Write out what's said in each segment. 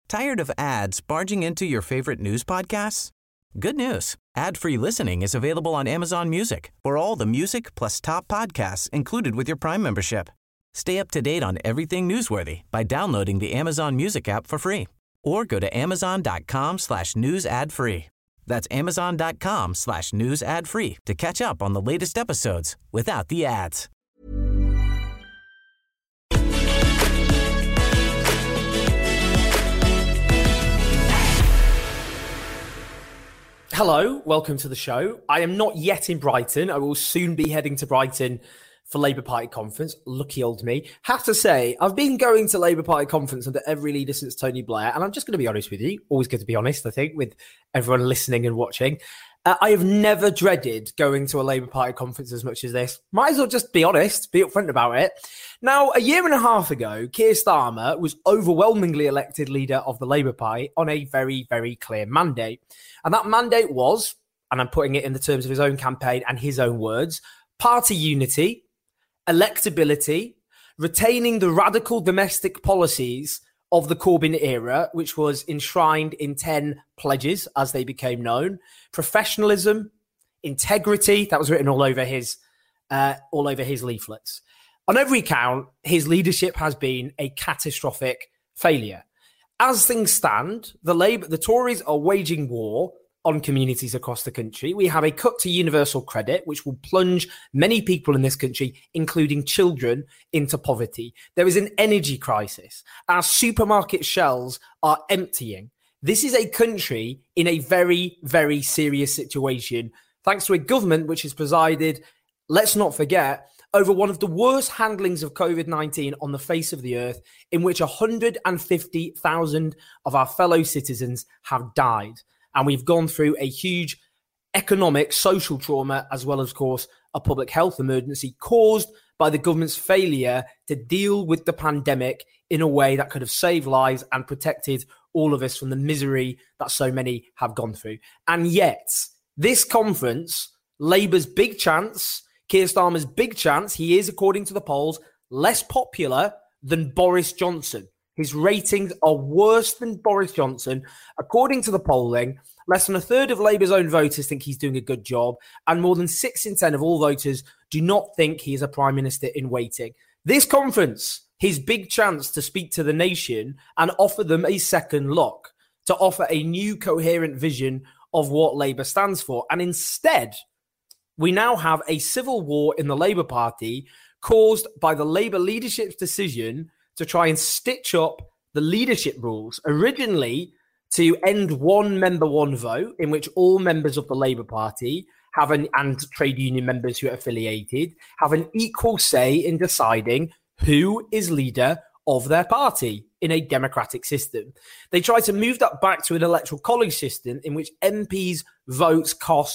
Tired of ads barging into your favorite news podcasts? Good news. Ad-free listening is available on Amazon Music for all the music plus top podcasts included with your Prime membership. Stay up to date on everything newsworthy by downloading the Amazon Music app for free or go to amazon.com/news ad free. That's amazon.com/news ad free to catch up on the latest episodes without the ads. Hello, welcome to the show. I am not yet in Brighton. I will soon be heading to Brighton for Labour Party conference. Lucky old me. Have to say, I've been going to Labour Party conference under every leader since Tony Blair, and I'm just going to be honest with you. Always good to be honest, I think, with everyone listening and watching. I have never dreaded going to a Labour Party conference as much as this. Might as well just be honest, be upfront about it. Now, a year and a half ago, Keir Starmer was overwhelmingly elected leader of the Labour Party on a very, very clear mandate. And that mandate was, and I'm putting it in the terms of his own campaign and his own words, party unity, electability, retaining the radical domestic policies of the Corbyn era, which was enshrined in 10 pledges as they became known, professionalism, integrity, that was written all over his leaflets. On every count, his leadership has been a catastrophic failure. As things stand, the Tories are waging war on communities across the country. We have a cut to universal credit, which will plunge many people in this country, including children, into poverty. There is an energy crisis. Our supermarket shelves are emptying. This is a country in a very, very serious situation, thanks to a government which has presided, let's not forget, over one of the worst handlings of COVID-19 on the face of the earth, in which 150,000 of our fellow citizens have died. And we've gone through a huge economic, social trauma, as well as, of course, a public health emergency caused by the government's failure to deal with the pandemic in a way that could have saved lives and protected all of us from the misery that so many have gone through. And yet, this conference, Labour's big chance, Keir Starmer's big chance, he is, according to the polls, less popular than Boris Johnson. His ratings are worse than Boris Johnson. According to the polling, less than a third of Labour's own voters think he's doing a good job, and more than 6 in 10 of all voters do not think he is a Prime Minister in waiting. This conference, his big chance to speak to the nation and offer them a second look, to offer a new coherent vision of what Labour stands for. And instead, we now have a civil war in the Labour Party caused by the Labour leadership's decision to try and stitch up the leadership rules, originally to end one member, one vote, in which all members of the Labour Party and trade union members who are affiliated have an equal say in deciding who is leader of their party in a democratic system. They try to move that back to an electoral college system in which MPs' votes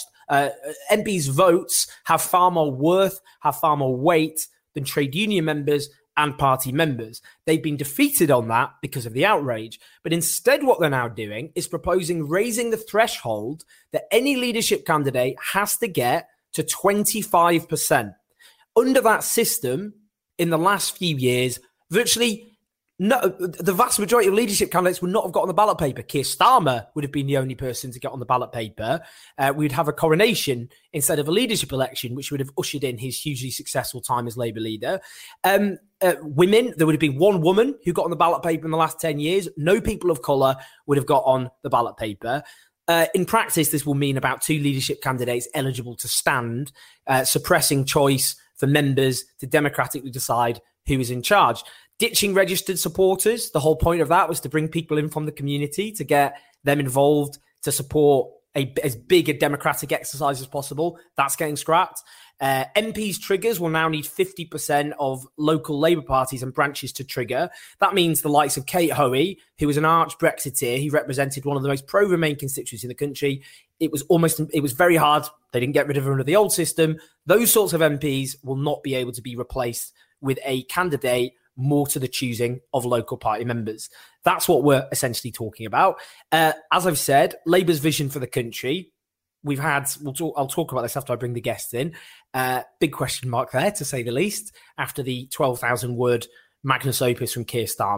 have far more worth, have far more weight than trade union members and party members. They've been defeated on that because of the outrage. But instead, what they're now doing is proposing raising the threshold that any leadership candidate has to get to 25%. Under that system, in the last few years, virtually the vast majority of leadership candidates would not have got on the ballot paper. Keir Starmer would have been the only person to get on the ballot paper. We'd have a coronation instead of a leadership election, which would have ushered in his hugely successful time as Labour leader. Women, there would have been one woman who got on the ballot paper in the last 10 years. No people of colour would have got on the ballot paper. In practice, this will mean about 2 leadership candidates eligible to stand, suppressing choice for members to democratically decide who is in charge. Ditching registered supporters. The whole point of that was to bring people in from the community to get them involved to support as big a democratic exercise as possible. That's getting scrapped. MPs' triggers will now need 50% of local Labour parties and branches to trigger. That means the likes of Kate Hoey, who was an arch Brexiteer, he represented one of the most pro-Remain constituencies in the country. It was very hard. They didn't get rid of her under the old system. Those sorts of MPs will not be able to be replaced with a candidate more to the choosing of local party members. That's what we're essentially talking about. As I've said, Labour's vision for the country, I'll talk about this after I bring the guests in. Big question mark there, to say the least, after the 12,000 word magnus opus from Keir Starmer.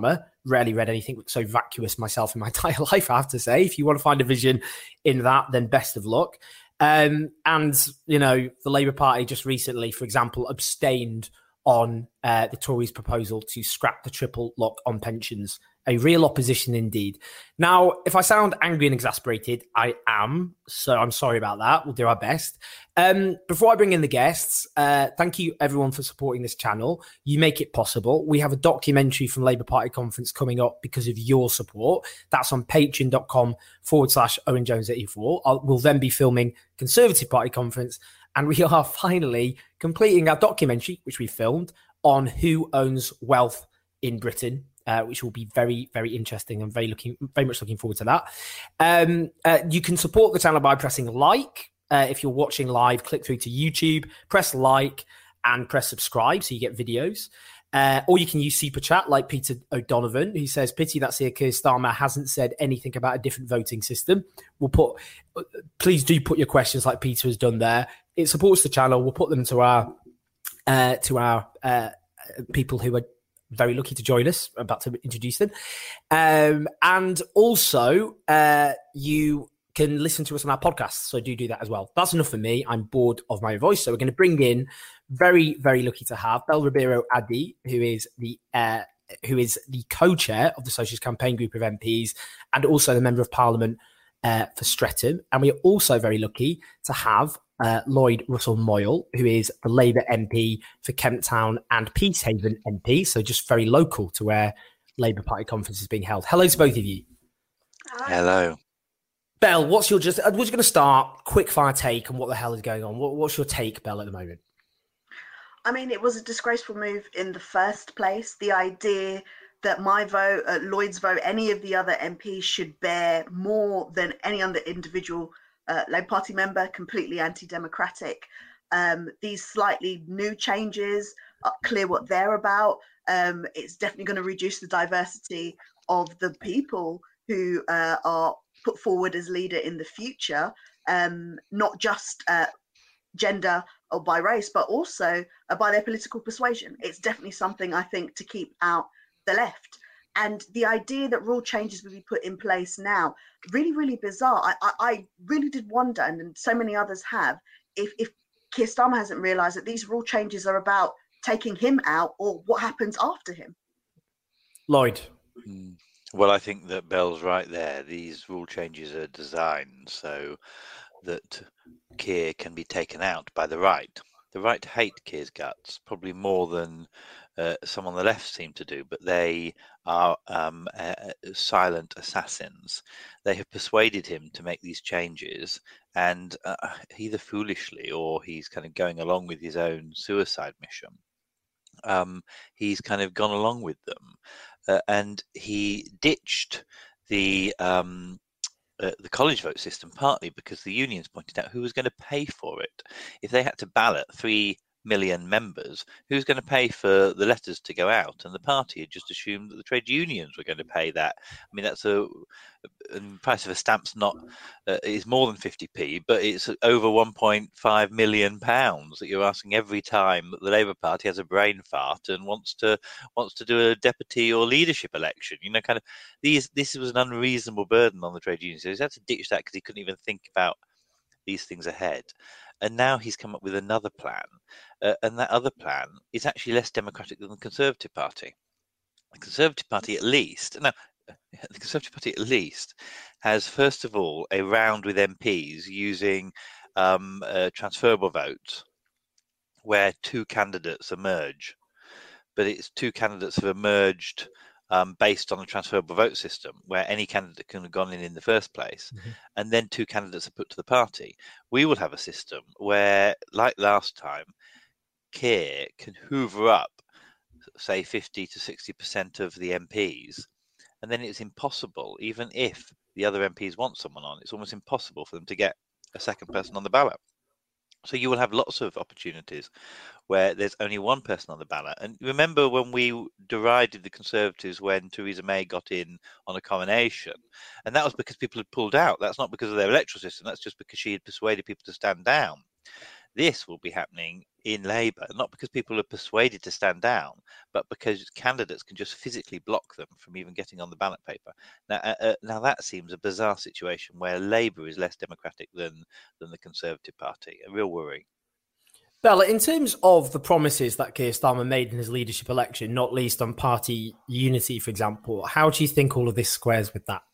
rarely read anything so vacuous myself in my entire life, I have to say. If you want to find a vision in that, then best of luck. And, you know, the Labour Party just recently, for example, abstained on the Tories' proposal to scrap the triple lock on pensions. A real opposition indeed. Now, if I sound angry and exasperated, I am. So I'm sorry about that. We'll do our best. Before I bring in the guests, thank you everyone for supporting this channel. You make it possible. We have a documentary from Labour Party Conference coming up because of your support. That's on patreon.com/Owen Jones 84. We'll then be filming Conservative Party Conference. And we are finally completing our documentary, which we filmed, on who owns wealth in Britain. Which will be very, very interesting. I'm very much looking forward to that. You can support the channel by pressing like. If you're watching live, click through to YouTube, press like and press subscribe so you get videos. Or you can use Super Chat like Peter O'Donovan, who says, pity that Sir Keir Starmer hasn't said anything about a different voting system. Please do put your questions like Peter has done there. It supports the channel. We'll put them to our people who are very lucky to join us. I'm about to introduce them. And also, you can listen to us on our podcast. So do that as well. That's enough for me. I'm bored of my voice. So we're going to bring in, very, very lucky to have, Bel Ribeiro Addy, who is the co-chair of the Socialist Campaign Group of MPs and also the Member of Parliament for Streatham. And we are also very lucky to have Lloyd Russell Moyle, who is the Labour MP for Kemp Town and Peacehaven MP, so just very local to where Labour Party Conference is being held. Hello to both of you. Hello. Bel, we're just going to start quick fire take on what the hell is going on. What's your take, Bel, at the moment? I mean, it was a disgraceful move in the first place. The idea that my vote, Lloyd's vote, any of the other MPs should bear more than any other individual Labour Party member, completely anti-democratic. These slightly new changes are clear what they're about. It's definitely going to reduce the diversity of the people who are put forward as leader in the future, not just gender or by race, but also by their political persuasion. It's definitely something I think to keep out the left. And the idea that rule changes will be put in place now, really, really bizarre. I really did wonder, and so many others have, if Keir Starmer hasn't realised that these rule changes are about taking him out or what happens after him. Lloyd. Well, I think that Bel's right there. These rule changes are designed so that Keir can be taken out by the right. The right hate Keir's guts, probably more than some on the left seem to do, but they are silent assassins. They have persuaded him to make these changes, and either foolishly or he's kind of going along with his own suicide mission. He's kind of gone along with them, and he ditched the college vote system partly because the unions pointed out who was going to pay for it. If they had to ballot 3 million members, who's going to pay for the letters to go out? And the party had just assumed that the trade unions were going to pay that. I mean, that's the price of a stamp's not is more than 50p, but it's over 1.5 million pounds that you're asking every time that the Labour Party has a brain fart and wants to do a deputy or leadership election. You know, kind of this was an unreasonable burden on the trade unions. So he's had to ditch that because he couldn't even think about these things ahead. And now he's come up with another plan, and that other plan is actually less democratic than the Conservative Party. The Conservative Party, at least, has first of all a round with MPs using transferable votes, where two candidates emerge, but it's two candidates have emerged based on a transferable vote system where any candidate can have gone in the first place, and then two candidates are put to the party. We will have a system where, like last time, Keir can hoover up, say, 50 to 60% of the MPs, and then it's impossible, even if the other MPs want someone on, it's almost impossible for them to get a second person on the ballot. So you will have lots of opportunities where there's only one person on the ballot. And remember when we derided the Conservatives when Theresa May got in on a coronation, and that was because people had pulled out. That's not because of their electoral system. That's just because she had persuaded people to stand down. This will be happening in Labour, not because people are persuaded to stand down, but because candidates can just physically block them from even getting on the ballot paper. Now that seems a bizarre situation where Labour is less democratic than the Conservative Party. A real worry. Bella, in terms of the promises that Keir Starmer made in his leadership election, not least on party unity, for example, how do you think all of this squares with that?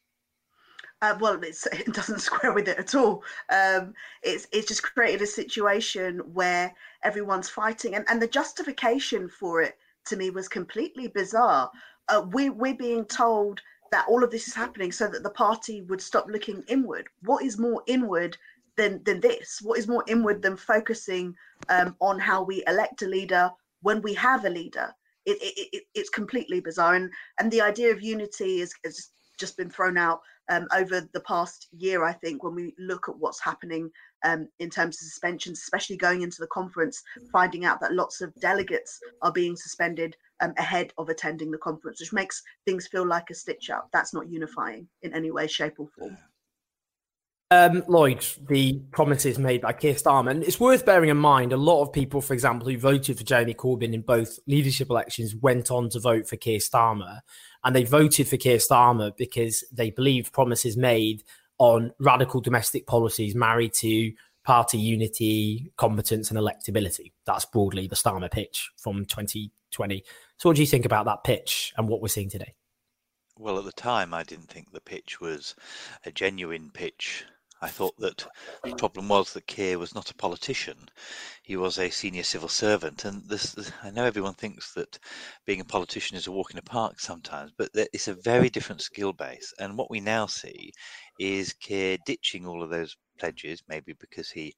Well, it doesn't square with it at all. It's just created a situation where everyone's fighting, and the justification for it to me was completely bizarre. We're being told that all of this is happening so that the party would stop looking inward. What is more inward than this? What is more inward than focusing on how we elect a leader when we have a leader? It's completely bizarre, and the idea of unity is just been thrown out over the past year, I think, when we look at what's happening in terms of suspensions, especially going into the conference, finding out that lots of delegates are being suspended ahead of attending the conference, which makes things feel like a stitch up. That's not unifying in any way, shape or form. Lloyd, the promises made by Keir Starmer, and it's worth bearing in mind, a lot of people, for example, who voted for Jeremy Corbyn in both leadership elections went on to vote for Keir Starmer, and they voted for Keir Starmer because they believed promises made on radical domestic policies married to party unity, competence and electability. That's broadly the Starmer pitch from 2020. So what do you think about that pitch and what we're seeing today? Well, at the time, I didn't think the pitch was a genuine pitch. I thought that the problem was that Keir was not a politician. He was a senior civil servant. And I know everyone thinks that being a politician is a walk in a park sometimes, but it's a very different skill base. And what we now see is Keir ditching all of those pledges, maybe because he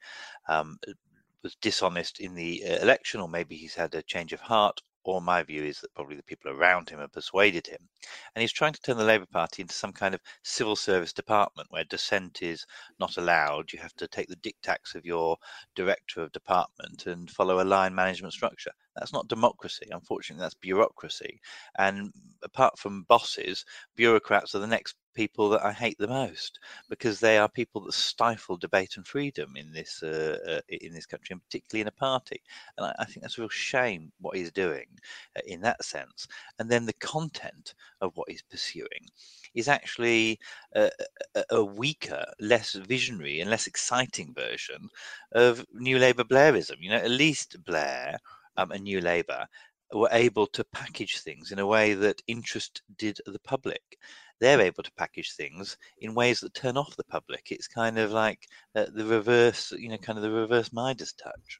was dishonest in the election, or maybe he's had a change of heart. Or my view is that probably the people around him have persuaded him. And he's trying to turn the Labour Party into some kind of civil service department where dissent is not allowed. You have to take the dictates of your director of department and follow a line management structure. That's not democracy. Unfortunately, that's bureaucracy. And apart from bosses, bureaucrats are the next people that I hate the most, because they are people that stifle debate and freedom in this country, and particularly in a party. And I think that's a real shame what he's doing in that sense. And then the content of what he's pursuing is actually a weaker, less visionary and less exciting version of New Labour Blairism. You know, at least Blair and New Labour were able to package things in a way that interested the public. They're able to package things in ways that turn off the public. It's kind of like the reverse, kind of the reverse Midas touch.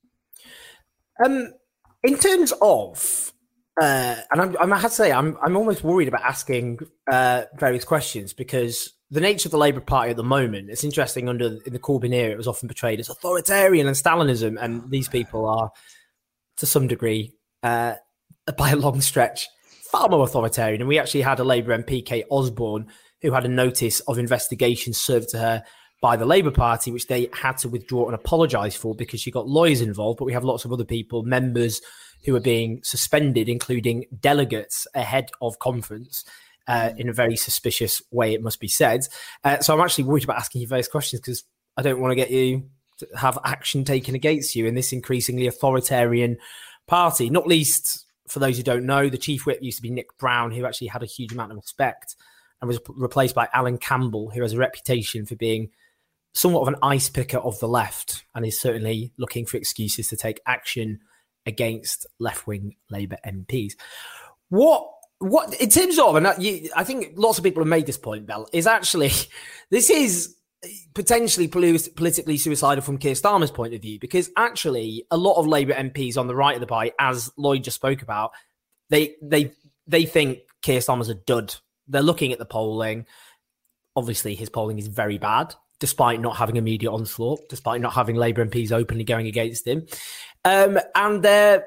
In terms of, and I have to say, I'm almost worried about asking various questions, because the nature of the Labour Party at the moment, it's interesting. In the Corbyn era, it was often portrayed as authoritarian and Stalinism, and these people are, to some degree, by a long stretch, far more authoritarian. And we actually had a Labour MP, Kate Osborne, who had a notice of investigation served to her by the Labour Party, which they had to withdraw and apologise for because she got lawyers involved. But we have lots of other people, members, who are being suspended, including delegates ahead of conference in a very suspicious way, it must be said. So I'm actually worried about asking you various questions, because I don't want to get you to have action taken against you in this increasingly authoritarian party, not least, for those who don't know, the chief whip used to be Nick Brown, who actually had a huge amount of respect, and was replaced by Alan Campbell, who has a reputation for being somewhat of an ice picker of the left, and is certainly looking for excuses to take action against left-wing Labour MPs. What in terms of, and I think lots of people have made this point, Bell, is actually this is potentially politically suicidal from Keir Starmer's point of view, because actually a lot of Labour MPs on the right of the party, as Lloyd just spoke about, they think Keir Starmer's a dud. They're looking at the polling. Obviously, his polling is very bad, despite not having a media onslaught, despite not having Labour MPs openly going against him. And they're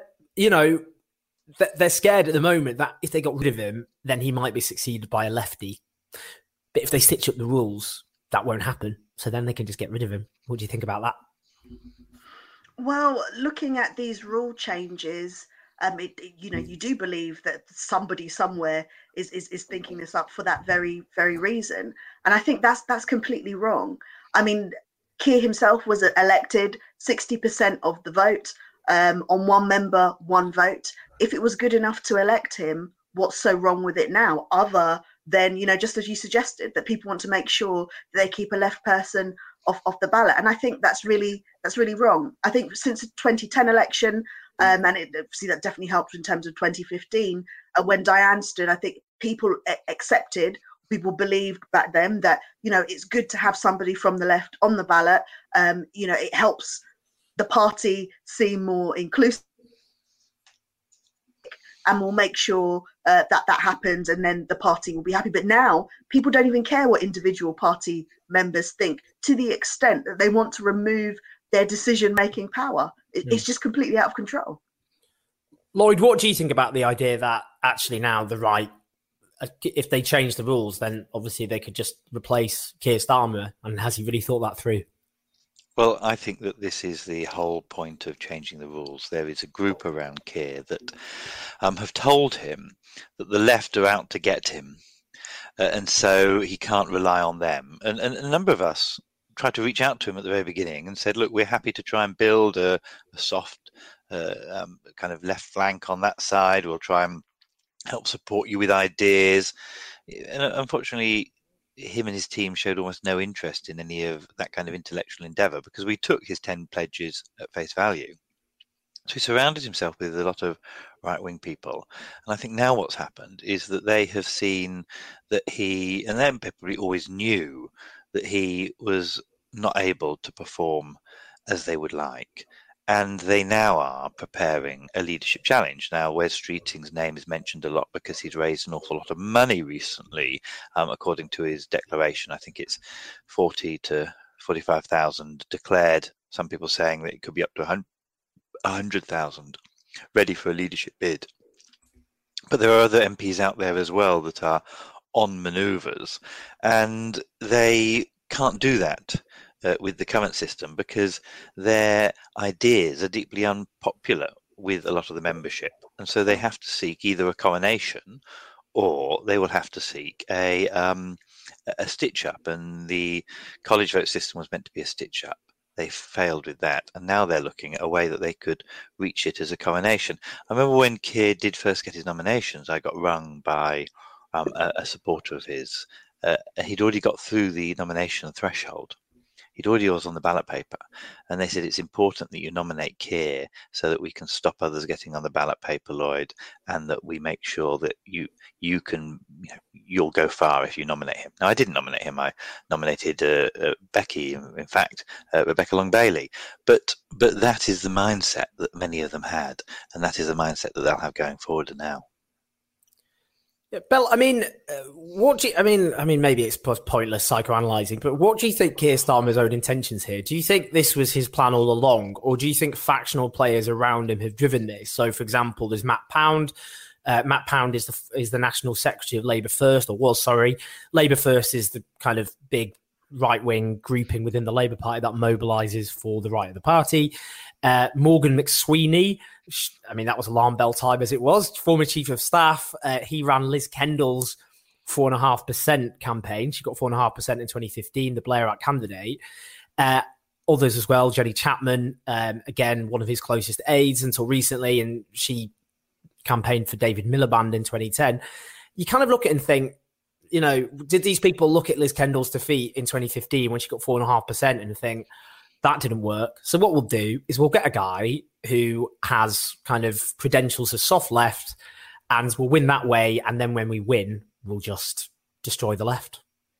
scared at the moment that if they got rid of him, then he might be succeeded by a lefty. But if they stitch up the rules, that won't happen. So then they can just get rid of him. What do you think about that? Well, looking at these rule changes, you do believe that somebody somewhere is thinking this up for that very, very reason. And I think that's completely wrong. I mean, Keir himself was elected 60% of the vote on one member, one vote. If it was good enough to elect him, what's so wrong with it now? Other than, just as you suggested, that people want to make sure that they keep a left person off the ballot. And I think that's really wrong. I think since the 2010 election, and obviously that definitely helped in terms of 2015, when Diane stood, I think people accepted, people believed back then that, it's good to have somebody from the left on the ballot. It helps the party seem more inclusive, and we'll make sure that happens, and then the party will be happy. But now people don't even care what individual party members think, to the extent that they want to remove their decision-making power. It's just completely out of control. Lloyd, what do you think about the idea that actually now the right, if they change the rules, then obviously they could just replace Keir Starmer? And has he really thought that through? Well, I think that this is the whole point of changing the rules. There is a group around Keir that have told him that the left are out to get him, and so he can't rely on them. And a number of us tried to reach out to him at the very beginning and said, look, we're happy to try and build a soft kind of left flank on that side. We'll try and help support you with ideas. And unfortunately, him and his team showed almost no interest in any of that kind of intellectual endeavour, because we took his 10 pledges at face value. So he surrounded himself with a lot of right-wing people. And I think now what's happened is that they have seen that he, and then probably always knew that he was not able to perform as they would like. And they now are preparing a leadership challenge. Now, Wes Streeting's name is mentioned a lot because he's raised an awful lot of money recently, according to his declaration. I think it's 40 to 45,000 declared. Some people saying that it could be up to 100,000 ready for a leadership bid. But there are other MPs out there as well that are on manoeuvres, and they can't do that with the current system, because their ideas are deeply unpopular with a lot of the membership. And so they have to seek either a coronation, or they will have to seek a stitch up. And the college vote system was meant to be a stitch up. They failed with that. And now they're looking at a way that they could reach it as a coronation. I remember when Keir did first get his nominations, I got rung by a supporter of his. He'd already got through the nomination threshold. He'd already was on the ballot paper, and they said it's important that you nominate Keir so that we can stop others getting on the ballot paper, Lloyd, and that we make sure that you'll go far if you nominate him. Now, I didn't nominate him. I nominated Becky, in fact, Rebecca Long Bailey. But that is the mindset that many of them had, and that is the mindset that they'll have going forward now. Bill, maybe it's pointless psychoanalyzing, but what do you think Keir Starmer's own intentions here? Do you think this was his plan all along, or do you think factional players around him have driven this? So, for example, there's Matt Pound. Matt Pound is the National Secretary of Labour First, or was, sorry. Labour First is the kind of big right-wing grouping within the Labour Party that mobilises for the right of the party. Morgan McSweeney, that was alarm bell time as it was, former Chief of Staff. He ran Liz Kendall's 4.5% campaign. She got 4.5% in 2015, the Blairite candidate. Others as well, Jenny Chapman, again, one of his closest aides until recently, and she campaigned for David Miliband in 2010. You kind of look at it and think, did these people look at Liz Kendall's defeat in 2015 when she got 4.5% and think, that didn't work? So what we'll do is we'll get a guy who has kind of credentials as soft left, and we'll win that way. And then when we win, we'll just destroy the left.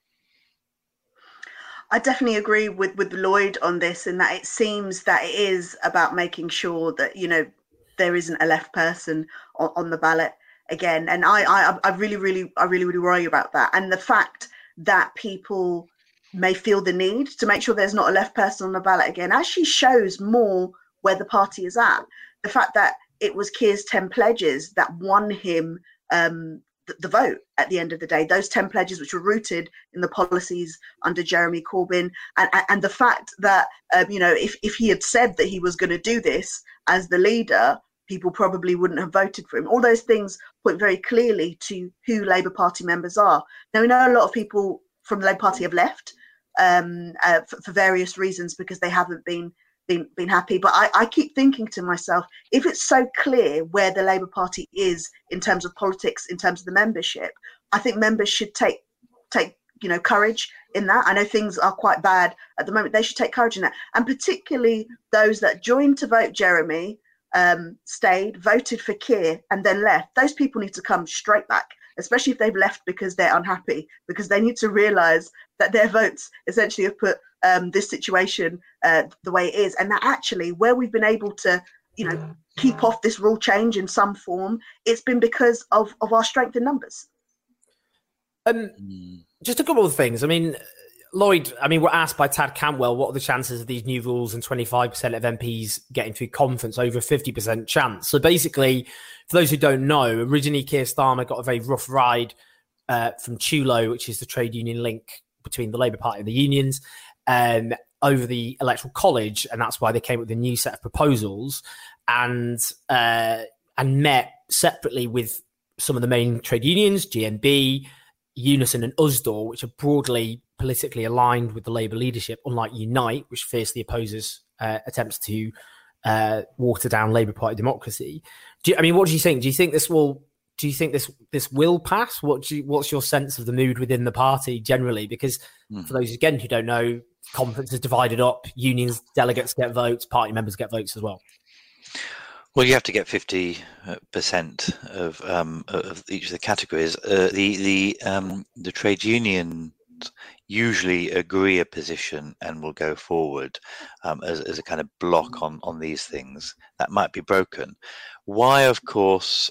I definitely agree with Lloyd on this, in that it seems that it is about making sure that, there isn't a left person on the ballot again. And I really worry about that. And the fact that people may feel the need to make sure there's not a left person on the ballot again actually shows more where the party is at. The fact that it was Keir's 10 pledges that won him the vote at the end of the day, those 10 pledges which were rooted in the policies under Jeremy Corbyn, and the fact that if he had said that he was going to do this as the leader, people probably wouldn't have voted for him. All those things point very clearly to who Labour Party members are. Now, we know a lot of people from the Labour Party have left for various reasons, because they haven't been been happy. But I keep thinking to myself, if it's so clear where the Labour Party is in terms of politics, in terms of the membership, I think members should take courage in that. I know things are quite bad at the moment. They should take courage in that, and particularly those that joined to vote Jeremy, stayed, voted for Keir, and then left. Those people need to come straight back, especially if they've left because they're unhappy, because they need to realise that their votes essentially have put this situation the way it is, and that actually where we've been able to, keep off this rule change in some form, it's been because of our strength in numbers. Just a couple of things. I mean, Lloyd, we're asked by Tad Cantwell, what are the chances of these new rules and 25% of MPs getting through conference, over 50% chance? So basically, for those who don't know, originally Keir Starmer got a very rough ride from TULO, which is the trade union link between the Labour Party and the unions, over the Electoral College, and that's why they came up with a new set of proposals and met separately with some of the main trade unions, GMB, Unison and USDAW, which are broadly politically aligned with the Labour leadership, unlike Unite, which fiercely opposes attempts to water down Labour Party democracy. What do you think? Do you think this will? Do you think this will pass? What's your sense of the mood within the party generally? Because for those again who don't know, conference is divided up. Unions delegates get votes, party members get votes as well. Well, you have to get 50% of each of the categories. The trade unions usually agree a position and will go forward as a kind of block on these things. That might be broken. Why, of course,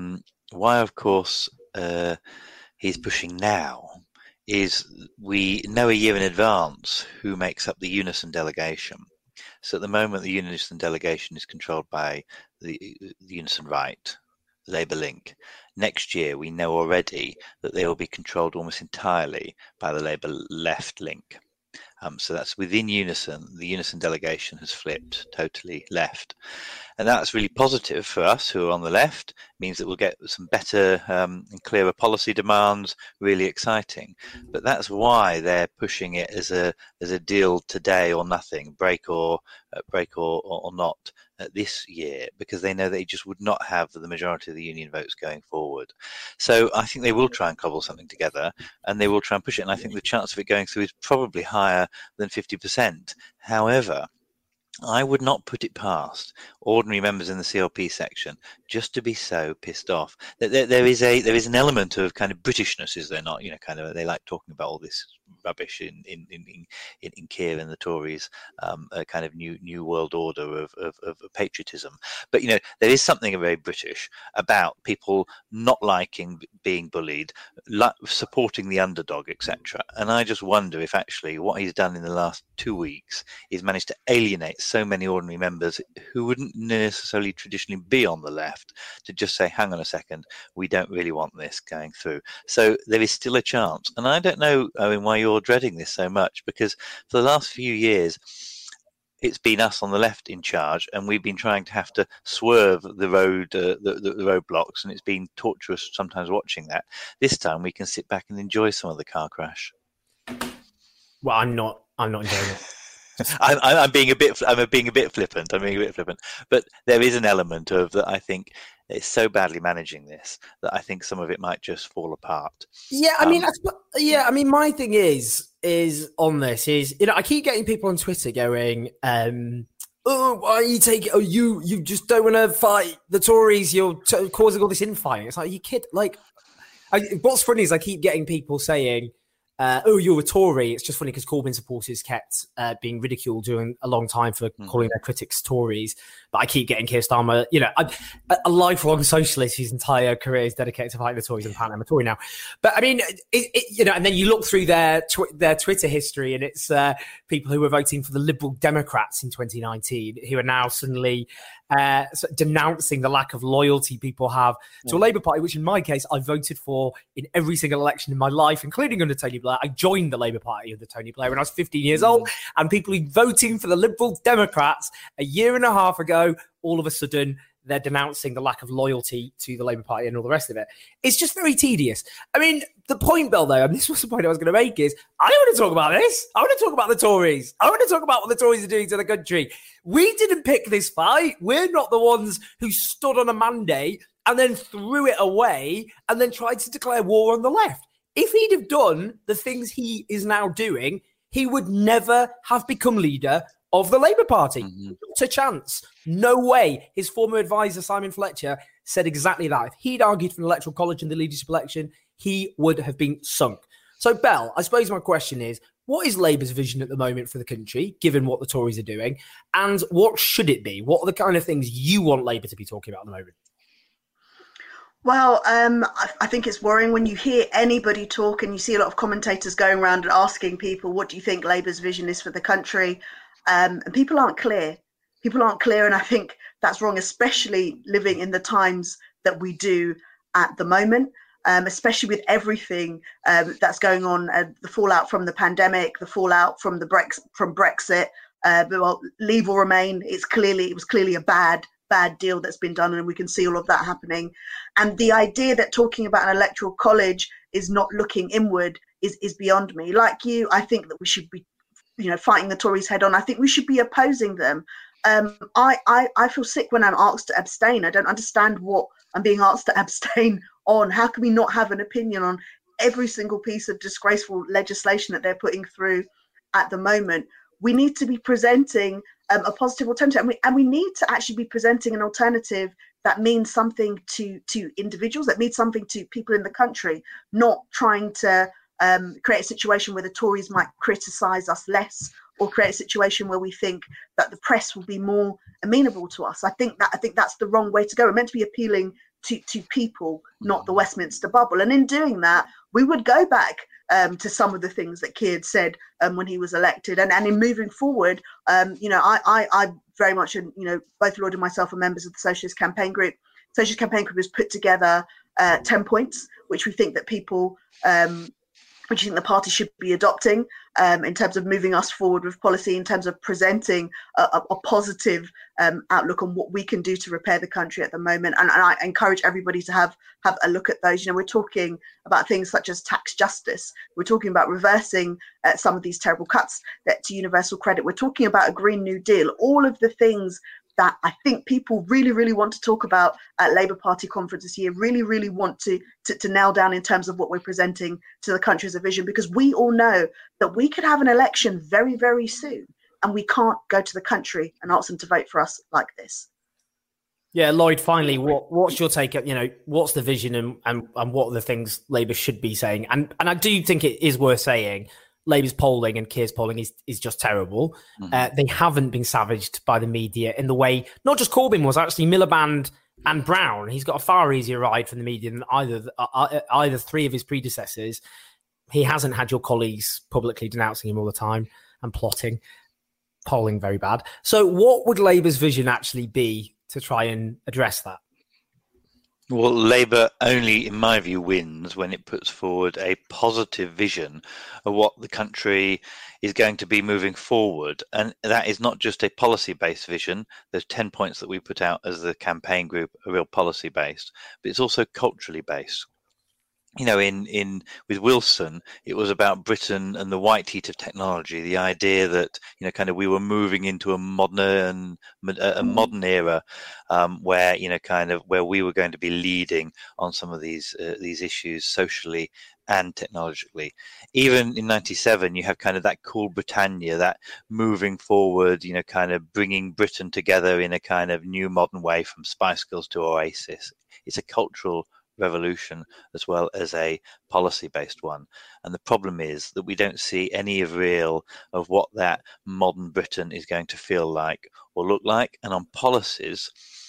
he's pushing now is we know a year in advance who makes up the Unison delegation. So at the moment, the Unison delegation is controlled by the Unison Right, the Labour link. Next year, we know already that they will be controlled almost entirely by the Labour left link. So that's within Unison. The Unison delegation has flipped totally left. And that's really positive for us who are on the left. It means that we'll get some better and clearer policy demands, really exciting. But that's why they're pushing it as a deal today or nothing, break or not this year, because they know they just would not have the majority of the union votes going forward. So I think they will try and cobble something together and they will try and push it. And I think the chance of it going through is probably higher than 50%. However, I would not put it past ordinary members in the CLP section just to be so pissed off. There is an element of kind of Britishness, is there not? They like talking about all this rubbish in Keir and the Tories, a kind of new world order of patriotism. But there is something very British about people not liking being bullied, supporting the underdog, etc. And I just wonder if actually what he's done in the last 2 weeks is managed to alienate so many ordinary members who wouldn't necessarily traditionally be on the left to just say, hang on a second, we don't really want this going through. So there is still a chance. And I don't know, Owen, why you're dreading this so much, because for the last few years, it's been us on the left in charge, and we've been trying to have to swerve the roadblocks, and it's been torturous sometimes watching that. This time we can sit back and enjoy some of the car crash. Well, I'm not enjoying it. I'm being a bit flippant. But there is an element of that. I think it's so badly managing this that I think some of it might just fall apart. Yeah, my thing is on this is I keep getting people on Twitter going, "Oh, why are you taking? Oh, you just don't want to fight the Tories. You're causing all this infighting." It's like, you kid. Like, what's funny is I keep getting people saying, "Oh, you're a Tory." It's just funny because Corbyn supporters kept being ridiculed during a long time for calling their critics Tories. But I keep getting Keir Starmer, a lifelong socialist whose entire career is dedicated to fighting the Tories, and apparently I'm a Tory now. But I mean, and then you look through their Twitter history, and it's people who were voting for the Liberal Democrats in 2019 who are now suddenly denouncing the lack of loyalty people have to a Labour Party, which in my case I voted for in every single election in my life, including under Tony Blair. I joined the Labour Party under Tony Blair when I was 15 years old, and people who voting for the Liberal Democrats a year and a half ago, all of a sudden they're denouncing the lack of loyalty to the Labour Party and all the rest of it. It's just very tedious. I mean, the point, Bill, though, and this was the point I was going to make, is I want to talk about this. I want to talk about the Tories. I want to talk about what the Tories are doing to the country. We didn't pick this fight. We're not the ones who stood on a mandate and then threw it away and then tried to declare war on the left. If he'd have done the things he is now doing, he would never have become leader of the Labour Party. Not a chance. No way. His former advisor, Simon Fletcher, said exactly that. If he'd argued for an electoral college in the leadership election, he would have been sunk. So, Belle, I suppose my question is, what is Labour's vision at the moment for the country, given what the Tories are doing? And what should it be? What are the kind of things you want Labour to be talking about at the moment? Well, I think it's worrying when you hear anybody talk and you see a lot of commentators going around and asking people, what do you think Labour's vision is for the country? And people aren't clear. People aren't clear. And I think that's wrong, especially living in the times that we do at the moment, especially with everything that's going on, the fallout from the pandemic, the fallout from Brexit. Well, leave or remain. It was clearly a bad deal that's been done, and we can see all of that happening. And the idea that talking about an electoral college is not looking inward is beyond me. Like you, I think that we should be, fighting the Tories head on. I think we should be opposing them. I feel sick when I'm asked to abstain. I don't understand what I'm being asked to abstain on. How can we not have an opinion on every single piece of disgraceful legislation that they're putting through at the moment? We need to be presenting a positive alternative, and we need to actually be presenting an alternative that means something to individuals, that means something to people in the country, not trying to create a situation where the Tories might criticise us less, or create a situation where we think that the press will be more amenable to us. I think that's the wrong way to go. We're meant to be appealing to people, not the Westminster bubble. And in doing that, we would go back to some of the things that Keir had said when he was elected. And in moving forward, I very much, both Lloyd and myself are members of the Socialist Campaign Group. Socialist Campaign Group has put together 10 points, which we think that people, which I think the party should be adopting in terms of moving us forward with policy, in terms of presenting a positive outlook on what we can do to repair the country at the moment. And I encourage everybody to have a look at those. We're talking about things such as tax justice. We're talking about reversing some of these terrible cuts to universal credit. We're talking about a Green New Deal, all of the things that I think people really, really want to talk about at Labour Party conference this year, really, really want to nail down in terms of what we're presenting to the country as a vision, because we all know that we could have an election very, very soon, and we can't go to the country and ask them to vote for us like this. Yeah, Lloyd, finally, what's your take? What's the vision and what are the things Labour should be saying? And I do think it is worth saying Labour's polling and Keir's polling is just terrible. Mm-hmm. They haven't been savaged by the media in the way, not just Corbyn was, actually Miliband and Brown. He's got a far easier ride from the media than either three of his predecessors. He hasn't had your colleagues publicly denouncing him all the time and plotting. Polling very bad. So what would Labour's vision actually be to try and address that? Well, Labour only, in my view, wins when it puts forward a positive vision of what the country is going to be moving forward. And that is not just a policy-based vision. There's 10 points that we put out as the campaign group are real policy-based, but it's also culturally based. With Wilson, it was about Britain and the white heat of technology, the idea that, we were moving into a modern era where we were going to be leading on some of these issues socially and technologically. Even in 97, you have kind of that cool Britannia, that moving forward, bringing Britain together in a kind of new modern way from Spice Girls to Oasis. It's a cultural revolution as well as a policy-based one, and the problem is that we don't see any of what that modern Britain is going to feel like or look like. And on policies,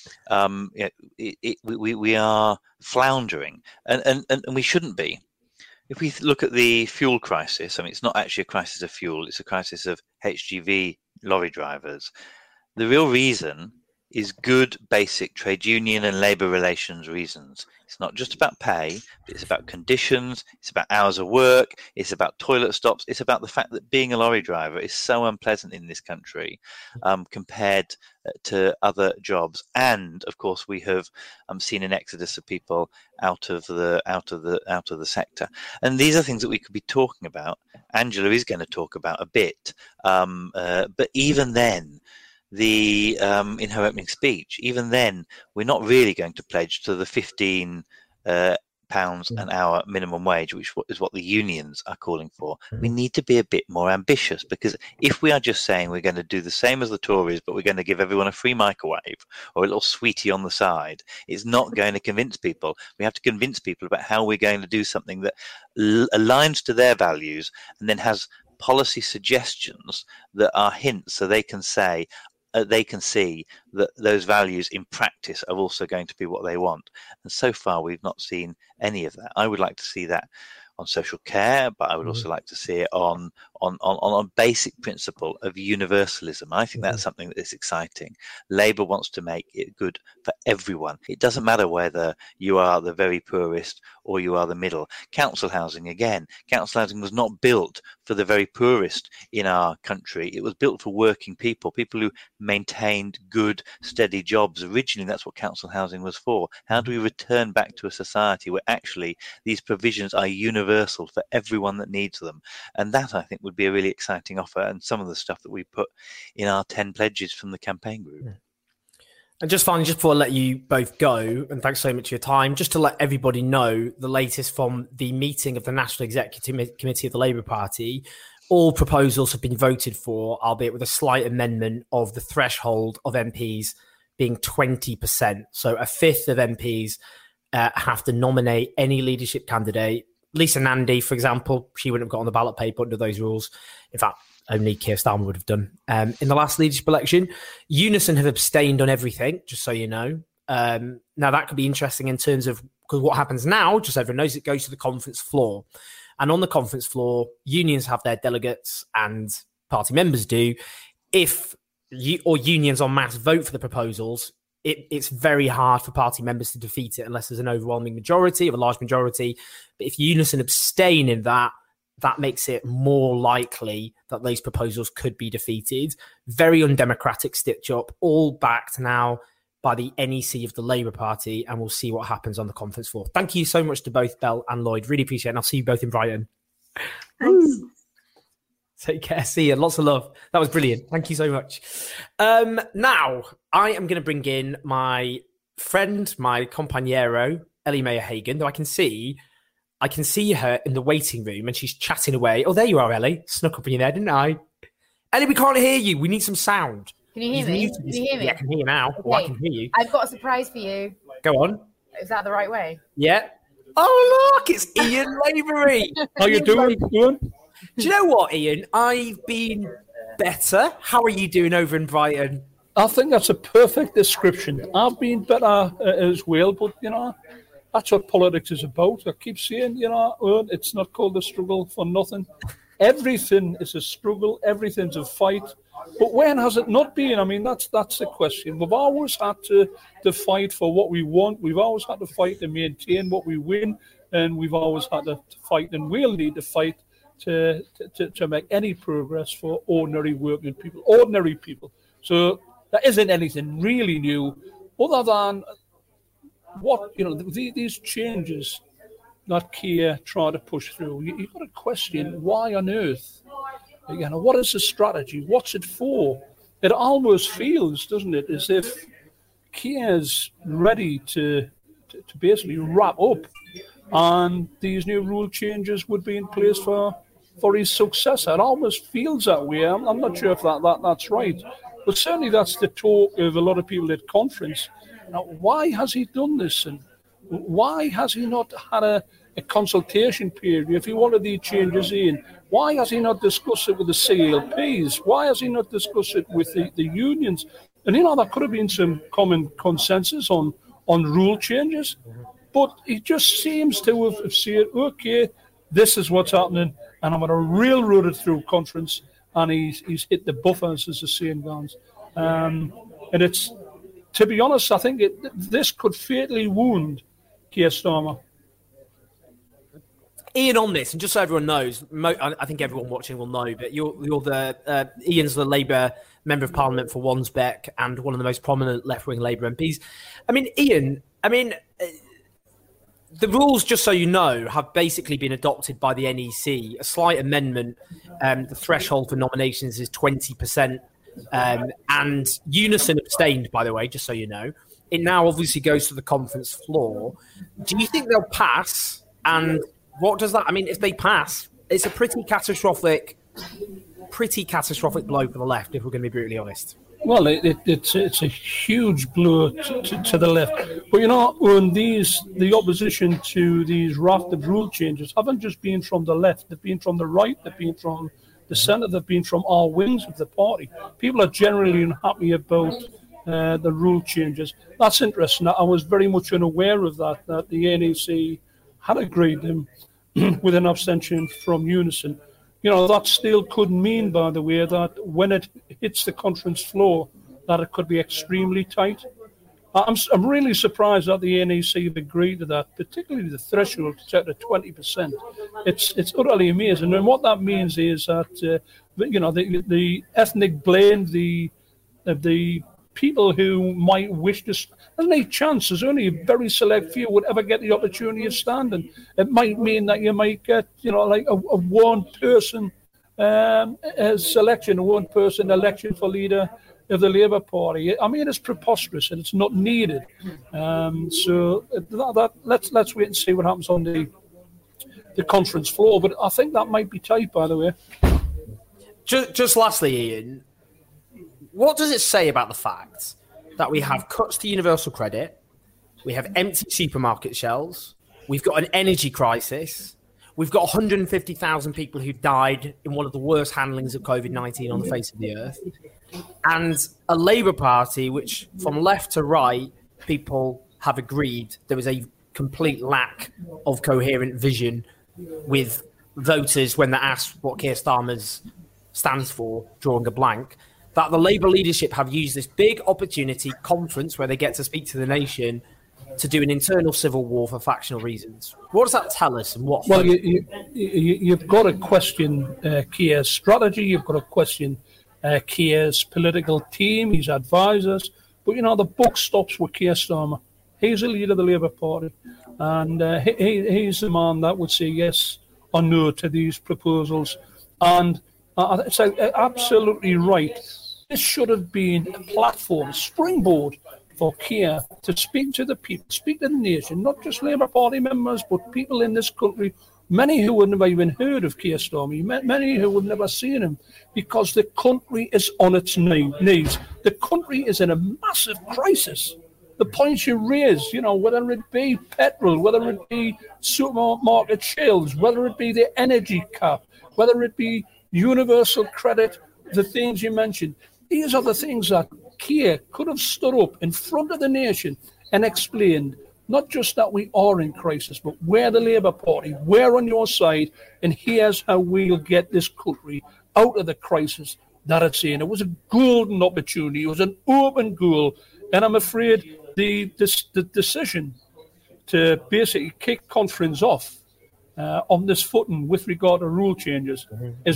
we are floundering, and we shouldn't be. If we look at the fuel crisis, it's not actually a crisis of fuel; it's a crisis of HGV lorry drivers. The real reason is good basic trade union and labour relations reasons. It's not just about pay, but it's about conditions, it's about hours of work, it's about toilet stops, it's about the fact that being a lorry driver is so unpleasant in this country compared to other jobs. And of course, we have seen an exodus of people out of the sector. And these are things that we could be talking about. Angela is going to talk about a bit, but even then, in her opening speech, even then, we're not really going to pledge to the £15 an hour minimum wage, which is what the unions are calling for. We need to be a bit more ambitious, because if we are just saying we're going to do the same as the Tories, but we're going to give everyone a free microwave or a little sweetie on the side, it's not going to convince people. We have to convince people about how we're going to do something that aligns to their values and then has policy suggestions that are hints, so they can say, they can see that those values in practice are also going to be what they want. And so far, we've not seen any of that. I would like to see that on social care, but I would also like to see it on a basic principle of universalism. I think that's something that is exciting. Labour wants to make it good for everyone. It doesn't matter whether you are the very poorest or you are the middle. Council housing, again, council housing was not built for the very poorest in our country. It was built for working people who maintained good, steady jobs. Originally, that's what council housing was for. How do we return back to a society where actually these provisions are universal for everyone that needs them? And that, I think, would be a really exciting offer, and some of the stuff that we put in our 10 pledges from the campaign group. And just finally, just before I let you both go, and thanks so much for your time, just to let everybody know the latest from the meeting of the National Executive Committee of the Labour Party. All proposals have been voted for, albeit with a slight amendment of the threshold of MPs being 20%. So a fifth of MPs have to nominate any leadership candidate. Lisa Nandy, for example, she wouldn't have got on the ballot paper under those rules. In fact, only Keir Starmer would have done. In the last leadership election, Unison have abstained on everything, just so you know. Now, that could be interesting in terms of, because what happens now, just so everyone knows, it goes to the conference floor. And on the conference floor, unions have their delegates and party members do. If unions en masse vote for the proposals, it's very hard for party members to defeat it unless there's an overwhelming majority of a large majority. But if Unison abstain in that makes it more likely that those proposals could be defeated. Very undemocratic stitch up, all backed now by the NEC of the Labour Party, and we'll see what happens on the conference floor. Thank you so much to both Belle and Lloyd. Really appreciate it, and I'll see you both in Brighton. Thanks. Take care. See you. Lots of love. That was brilliant. Thank you so much. Now, I am going to bring in my friend, my compañero, Ellie Mayer-Hagan, though I can see her in the waiting room and she's chatting away. Oh, there you are, Ellie. Snuck up in there, didn't I? Ellie, we can't hear you. We need some sound. Can you hear me? Can you hear me? Yeah, I can hear you now. Okay. Oh, I can hear you. I've got a surprise for you. Go on. Is that the right way? Yeah. Oh, look, it's Ian Lavery. How you doing, Ian? Do you know what, Ian? I've been better. How are you doing over in Brighton? I think that's a perfect description. I've been better as well, but, that's what politics is about. I keep saying, it's not called a struggle for nothing. Everything is a struggle. Everything's a fight. But when has it not been? I mean, that's the question. We've always had to fight for what we want. We've always had to fight to maintain what we win. And we've always had to fight, and we'll need to fight to make any progress for ordinary working people. So there isn't anything really new other than what, these changes that Keir tried to push through. You've got to question, why on earth? What is the strategy? What's it for? It almost feels, doesn't it, as if Keir's ready to basically wrap up, and these new rule changes would be in place for his successor. It almost feels that way. I'm not sure if that's right, but certainly that's the talk of a lot of people at conference. Now, why has he done this, and why has he not had a consultation period? If he wanted these changes in, why has he not discussed it with the CLPs? Why has he not discussed it with the unions? And there could have been some common consensus on rule changes, but he just seems to have said, okay, this is what's happening, and I'm going to railroad it through conference, and he's hit the buffers, as the saying goes. And to be honest, I think this could fatally wound Keir Starmer. Ian, on this, and just so everyone knows, I think everyone watching will know, but Ian's the Labour Member of Parliament for Wansbeck and one of the most prominent left-wing Labour MPs. I mean, Ian, the rules, just so you know, have basically been adopted by the NEC. A slight amendment, the threshold for nominations is 20%, and Unison abstained, by the way, just so you know. It now obviously goes to the conference floor. Do you think they'll pass? And what does that? I mean, if they pass, it's a pretty catastrophic blow for the left, if we're going to be brutally honest. Well, it's a huge blow to the left. But, you know, when the opposition to these raft of rule changes haven't just been from the left, they've been from the right, they've been from the centre, they've been from all wings of the party. People are generally unhappy about the rule changes. That's interesting. I was very much unaware of that the NEC had agreed them with an abstention from Unison. You know, that still could mean, by the way, that when it hits the conference floor, that it could be extremely tight. I'm really surprised that the NEC have agreed to that, particularly the threshold set at 20%. It's utterly amazing. And what that means is that, the ethnic blend, the people who might wish to, there's no chance, there's only a very select few would ever get the opportunity of standing. It might mean that you might get, like a one-person selection, a one-person election for leader of the Labour Party. I mean, it's preposterous and it's not needed. So let's wait and see what happens on the conference floor. But I think that might be tight, by the way. Just lastly, Ian, what does it say about the fact that we have cuts to universal credit, we have empty supermarket shelves, we've got an energy crisis, we've got 150,000 people who died in one of the worst handlings of COVID-19 on the face of the earth, and a Labour Party which, from left to right, people have agreed there was a complete lack of coherent vision with voters when they're asked what Keir Starmer stands for, drawing a blank, that the Labour leadership have used this big opportunity conference where they get to speak to the nation to do an internal civil war for factional reasons. What does that tell us? And what? Well, you've got to question Keir's strategy. You've got to question Keir's political team, his advisors. But, the buck stops with Keir Starmer. He's the leader of the Labour Party. And he's the man that would say yes or no to these proposals. And it's absolutely right. This should have been a platform, a springboard for Keir to speak to the people, speak to the nation, not just Labour Party members, but people in this country, many who would never even heard of Keir Starmer, many who would never seen him, because the country is on its knees. The country is in a massive crisis. The points you raise, whether it be petrol, whether it be supermarket shelves, whether it be the energy cap, whether it be universal credit, the things you mentioned, these are the things that Keir could have stood up in front of the nation and explained, not just that we are in crisis, but we're the Labour Party, we're on your side, and here's how we'll get this country out of the crisis that it's in. It was a golden opportunity. It was an open goal. And I'm afraid the decision to basically kick conference off on this footing with regard to rule changes is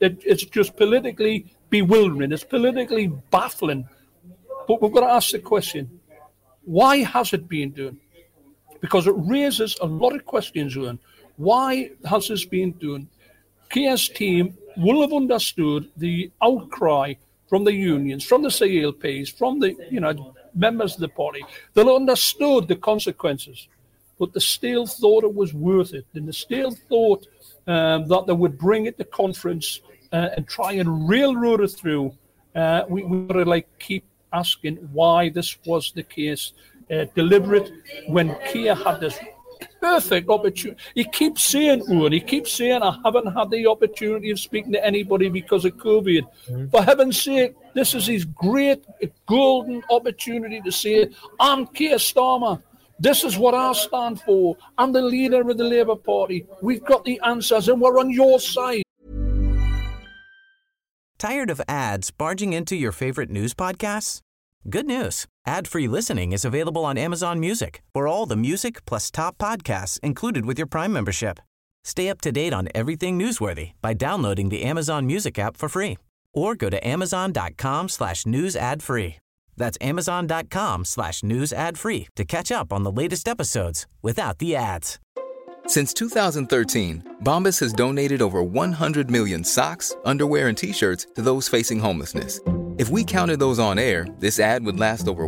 just politically bewildering. It's politically baffling. But we've got to ask the question, why has it been done? Because it raises a lot of questions, Owen. Why has this been done? Keir's team will have understood the outcry from the unions, from the CLPs, from the members of the party. They'll have understood the consequences. But they still thought it was worth it. And they still thought that they would bring it to conference and try and railroad it through. We got to keep asking why this was the case. Deliberate, when Keir had this perfect opportunity. He keeps saying, Owen, I haven't had the opportunity of speaking to anybody because of COVID. For heaven's sake, this is his great golden opportunity to say, I'm Keir Starmer. This is what I stand for. I'm the leader of the Labour Party. We've got the answers and we're on your side. Tired of ads barging into your favorite news podcasts? Good news. Ad-free listening is available on Amazon Music for all the music plus top podcasts included with your Prime membership. Stay up to date on everything newsworthy by downloading the Amazon Music app for free or go to amazon.com/news ad free. That's amazon.com/news ad free to catch up on the latest episodes without the ads. Since 2013, Bombas has donated over 100 million socks, underwear, and T-shirts to those facing homelessness. If we counted those on air, this ad would last over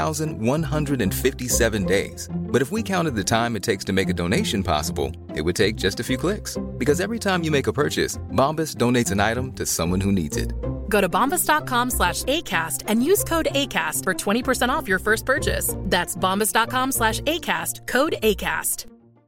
1,157 days. But if we counted the time it takes to make a donation possible, it would take just a few clicks. Because every time you make a purchase, Bombas donates an item to someone who needs it. Go to bombas.com/ACAST and use code ACAST for 20% off your first purchase. That's bombas.com/ACAST, code ACAST.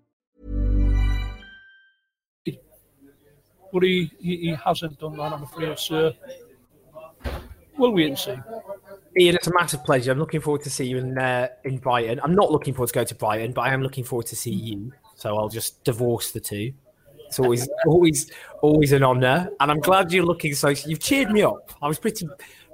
But he hasn't done that, I'm afraid, sir. We'll wait and see. Ian, it's a massive pleasure. I'm looking forward to see you in Brighton. I'm not looking forward to go to Brighton, but I am looking forward to see you. So I'll just divorce the two. It's always an honour, and I'm glad you're looking so. You've cheered me up. I was pretty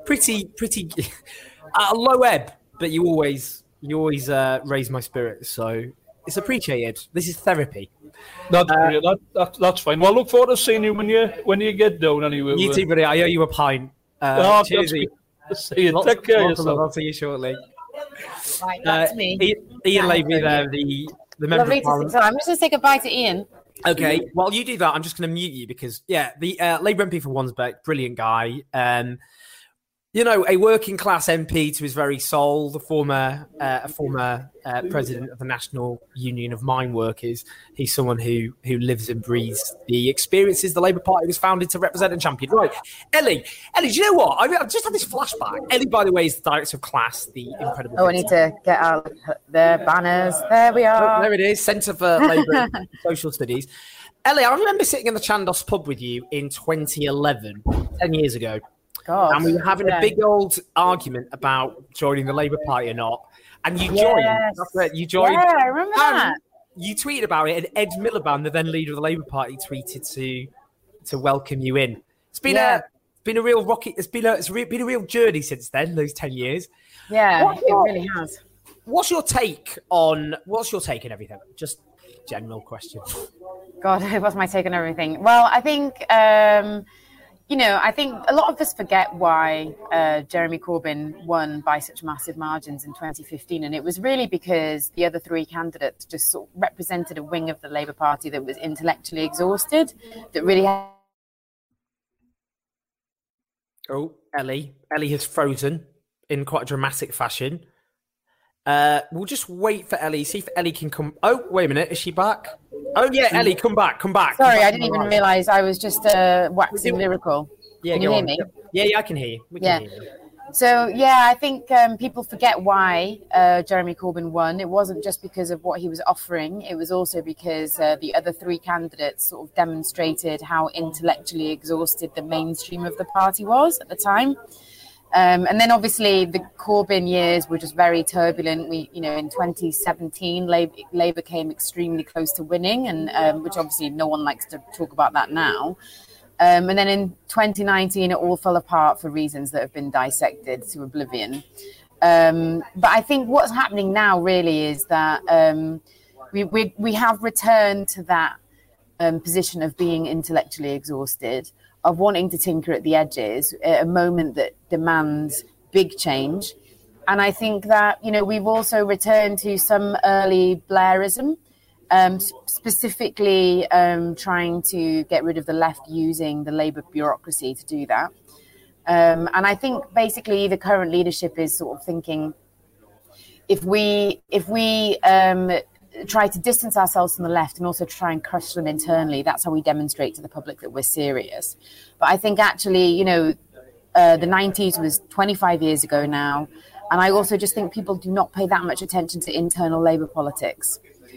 at a low ebb, but you always raise my spirits. So it's appreciated. This is therapy. That's great. That's fine. Well, I look forward to seeing you when you get down anyway. You too, buddy. I owe you a pint. Cheers. See you. Take care of yourself. I'll see you shortly. Right, that's me. Ian Lavey there, the member Lovely of to Parliament. see. So I'm just going to say goodbye to Ian. Okay, while you do that, I'm just going to mute you because, the Labour MP for Wansbeck, brilliant guy. A working class MP to his very soul, a former president of the National Union of Mine Workers. He's someone who lives and breathes the experiences the Labour Party was founded to represent and champion. Right, Ellie, do you know what? I've just had this flashback. Ellie, by the way, is the director of Class, the incredible. Oh, I need to get out the banners. There we are. There it is, Centre for Labour and Social Studies. Ellie, I remember sitting in the Chandos pub with you in 2011, 10 years ago. God, and we were having a big old argument about joining the Labour Party or not. And you joined. Yes. That's it. You joined. Yeah, I remember that. You tweeted about it, and Ed Miliband, the then leader of the Labour Party, tweeted to welcome you in. It's been a real rocket. It's been a real journey since then. Those 10 years. Yeah, it really has. What's your take on everything? Just general question. God, what's my take on everything? Well, I think. I think a lot of us forget why Jeremy Corbyn won by such massive margins in 2015. And it was really because the other three candidates just sort of represented a wing of the Labour Party that was intellectually exhausted, that really had... Oh, Ellie has frozen in quite a dramatic fashion. We'll just wait for Ellie, see if Ellie can come. Oh, wait a minute, is she back? Oh yeah, Ellie, come back. Sorry, I didn't even realise I was just waxing lyrical. Yeah, can you hear me? Yeah, I can hear you. We can hear you. So, I think people forget why Jeremy Corbyn won. It wasn't just because of what he was offering. It was also because the other three candidates sort of demonstrated how intellectually exhausted the mainstream of the party was at the time. And then obviously the Corbyn years were just very turbulent. In 2017, Labour came extremely close to winning, and which obviously no one likes to talk about that now. And then in 2019, it all fell apart for reasons that have been dissected to oblivion. But I think what's happening now really is that we have returned to that position of being intellectually exhausted, of wanting to tinker at the edges, a moment that demands big change. And I think that, we've also returned to some early Blairism, specifically trying to get rid of the left using the Labour bureaucracy to do that. And I think basically the current leadership is sort of thinking, if we try to distance ourselves from the left and also try and crush them internally, that's how we demonstrate to the public that we're serious. But I think actually, the 90s was 25 years ago now. And I also just think people do not pay that much attention to internal Labour politics.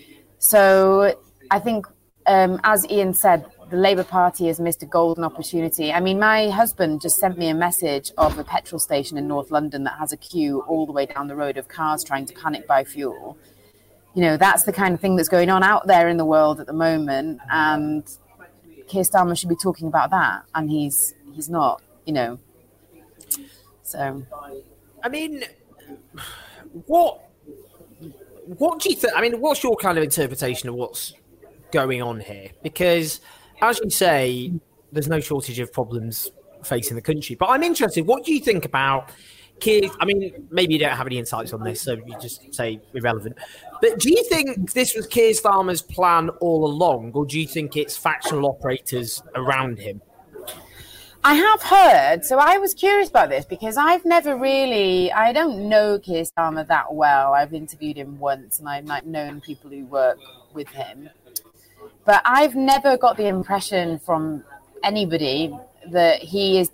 So I think, as Ian said, the Labour Party has missed a golden opportunity. I mean, my husband just sent me a message of a petrol station in North London that has a queue all the way down the road of cars trying to panic buy fuel. That's the kind of thing that's going on out there in the world at the moment. And Keir Starmer should be talking about that. And he's not, So. I mean, what do you think? I mean, what's your kind of interpretation of what's going on here? Because, as you say, there's no shortage of problems facing the country. But I'm interested, what do you think about Keir? I mean, maybe you don't have any insights on this, so you just say irrelevant. But do you think this was Keir Starmer's plan all along, or do you think it's factional operators around him? I have heard, so I was curious about this because I don't know Keir Starmer that well. I've interviewed him once and I've known people who work with him. But I've never got the impression from anybody that he's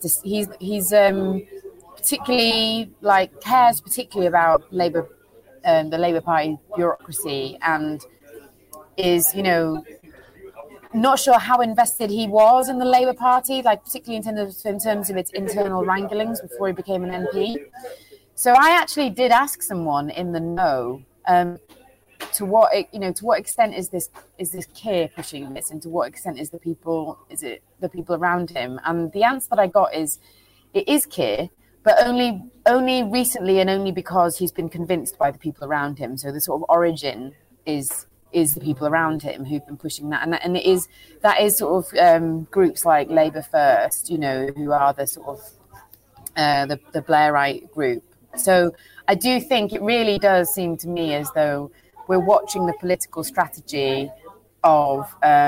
particularly cares particularly about Labour, the Labour Party bureaucracy, and is, not sure how invested he was in the Labour Party, particularly in terms of its internal wranglings before he became an MP. So I actually did ask someone in the know, to what extent is this Keir pushing this, and to what extent is it the people around him? And the answer that I got is it is Keir, but only recently, and only because he's been convinced by the people around him. So the sort of origin is the people around him who've been pushing that, and that is sort of groups like Labour First, who are the sort of the Blairite group. So I do think it really does seem to me as though we're watching the political strategy of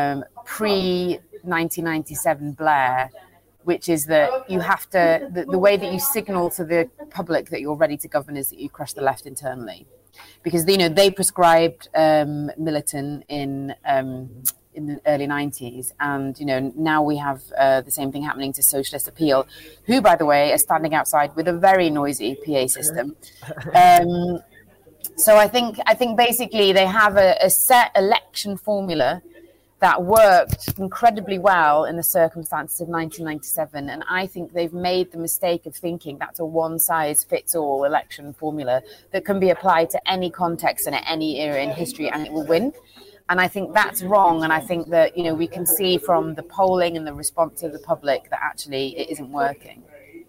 pre-1997 Blair, which is that you have to, the way that you signal to the public that you're ready to govern is that you crush the left internally. Because, they prescribed Militant in the early 90s. And, now we have the same thing happening to Socialist Appeal, who, by the way, are standing outside with a very noisy PA system. So I think basically they have a set election formula that worked incredibly well in the circumstances of 1997. And I think they've made the mistake of thinking that's a one-size-fits-all election formula that can be applied to any context and at any era in history, and it will win. And I think that's wrong. And I think that, we can see from the polling and the response of the public that actually it isn't working.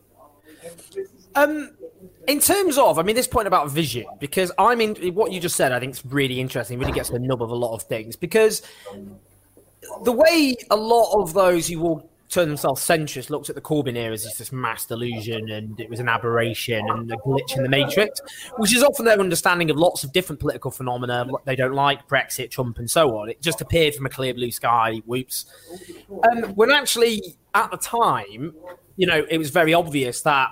In terms of, this point about vision, because what you just said, I think is really interesting, really gets to the nub of a lot of things, because the way a lot of those who will turn themselves centrist looked at the Corbyn era as this mass delusion, and it was an aberration and a glitch in the matrix, which is often their understanding of lots of different political phenomena they don't like, Brexit, Trump, and so on. It just appeared from a clear blue sky, whoops. When actually, at the time, it was very obvious that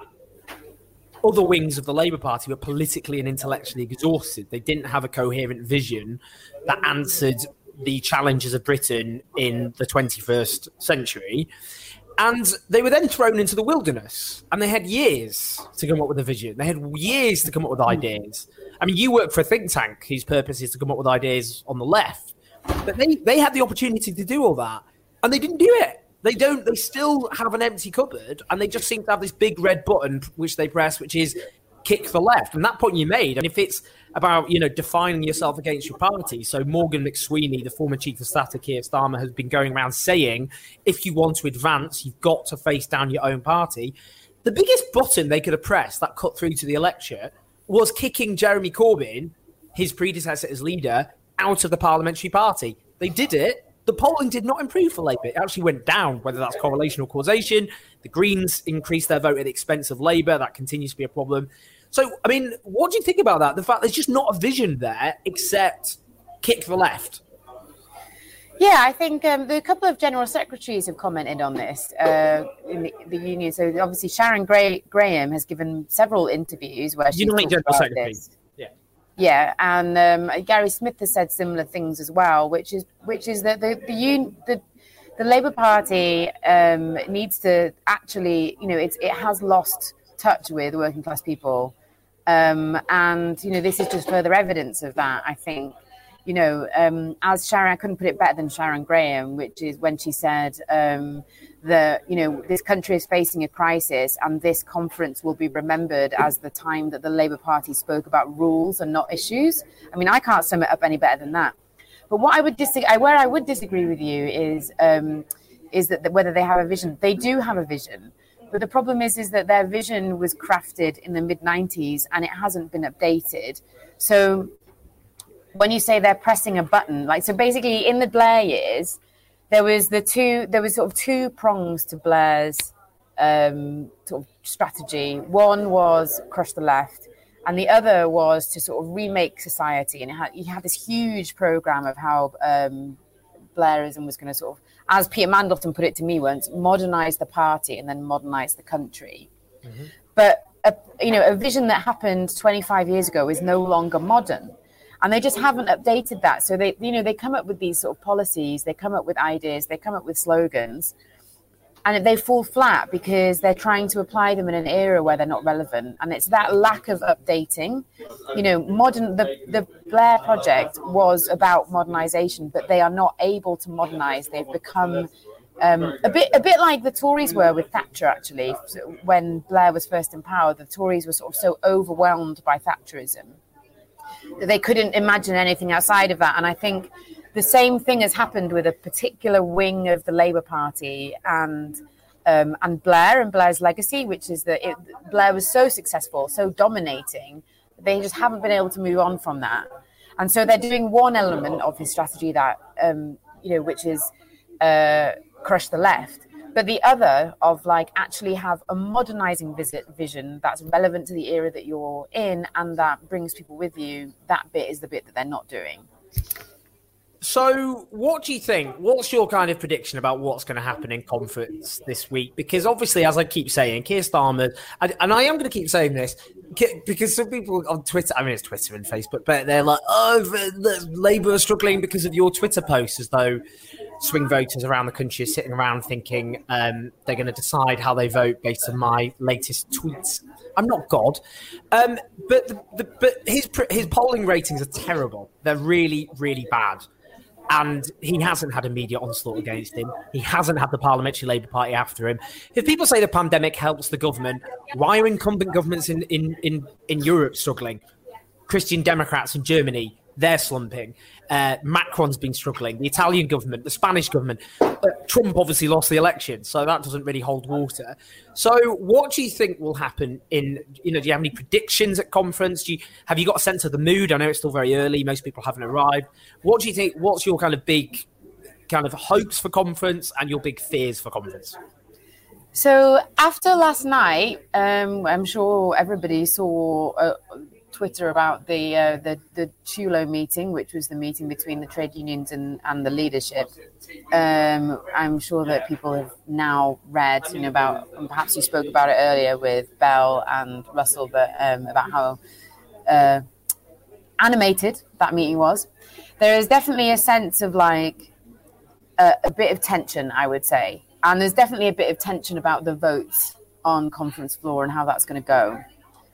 other wings of the Labour Party were politically and intellectually exhausted. They didn't have a coherent vision that answered the challenges of Britain in the 21st century. And they were then thrown into the wilderness, and they had years to come up with a vision. They had years to come up with ideas. You work for a think tank whose purpose is to come up with ideas on the left, but they had the opportunity to do all that, and they didn't do it. They don't. They still have an empty cupboard, and they just seem to have this big red button which they press, which is kick the left. And that point you made, and if it's about defining yourself against your party, so Morgan McSweeney, the former chief of staff to Keir Starmer, has been going around saying, if you want to advance, you've got to face down your own party. The biggest button they could have pressed that cut through to the electorate was kicking Jeremy Corbyn, his predecessor as leader, out of the parliamentary party. They did it. The polling did not improve for Labour. It actually went down, whether that's correlation or causation. The Greens increased their vote at the expense of Labour. That continues to be a problem. So, what do you think about that? The fact there's just not a vision there except kick the left. Yeah, I think a couple of general secretaries have commented on this in the union. So obviously Sharon Graham has given several interviews where she's talked about this. Yeah, and Gary Smith has said similar things as well, which is that the Labour Party needs to actually, it has lost touch with working class people, and this is just further evidence of that. I think, as Sharon, I couldn't put it better than Sharon Graham, which is when she said that this country is facing a crisis, and this conference will be remembered as the time that the Labour Party spoke about rules and not issues. I can't sum it up any better than that. But what I would disagree with you is that whether they have a vision. They do have a vision, But the problem is that their vision was crafted in the mid-90s and it hasn't been updated. So when you say they're pressing a button, like, so basically in the Blair years, there was sort of two prongs to Blair's sort of strategy. One was crush the left, and the other was to sort of remake society. And he had this huge program of how Blairism was going to sort of, as Peter Mandelson put it to me once, modernize the party and then modernize the country. Mm-hmm. But a vision that happened 25 years ago is no longer modern. And they just haven't updated that. So they come up with these sort of policies, they come up with ideas, they come up with slogans, and they fall flat because they're trying to apply them in an era where they're not relevant. And it's that lack of updating. The Blair project was about modernization, but they are not able to modernize. They've become a bit like the Tories were with Thatcher, actually. So when Blair was first in power, the Tories were sort of so overwhelmed by Thatcherism that they couldn't imagine anything outside of that. And I think the same thing has happened with a particular wing of the Labour Party and Blair and Blair's legacy, which is that Blair was so successful, so dominating, they just haven't been able to move on from that. And so they're doing one element of his strategy that, which is crush the left. But the other of actually have a modernizing vision that's relevant to the era that you're in and that brings people with you, that bit is the bit that they're not doing. So what do you think? What's your kind of prediction about what's going to happen in conference this week? Because obviously, as I keep saying, Keir Starmer, and I am going to keep saying this, because some people on Twitter, I mean, it's Twitter and Facebook, but they're like, Labour are struggling because of your Twitter posts, as though swing voters around the country are sitting around thinking they're going to decide how they vote based on my latest tweets. I'm not God. But his polling ratings are terrible. They're really, really bad. And he hasn't had a media onslaught against him. He hasn't had the Parliamentary Labour Party after him. If people say the pandemic helps the government, why are incumbent governments in Europe struggling? Christian Democrats in Germany, they're slumping. Macron's been struggling. The Italian government, the Spanish government. Trump obviously lost the election, so that doesn't really hold water. So what do you think will happen do you have any predictions at conference? Have you got a sense of the mood? I know it's still very early. Most people haven't arrived. What do you think? What's your kind of big kind of hopes for conference and your big fears for conference? So after last night, I'm sure everybody saw Twitter about the Chulo meeting, which was the meeting between the trade unions and the leadership. I'm sure that people have now read, about, and perhaps you spoke about it earlier with Bell and Russell, but about how animated that meeting was. There is definitely a sense of a bit of tension, I would say. And there's definitely a bit of tension about the votes on conference floor and how that's going to go.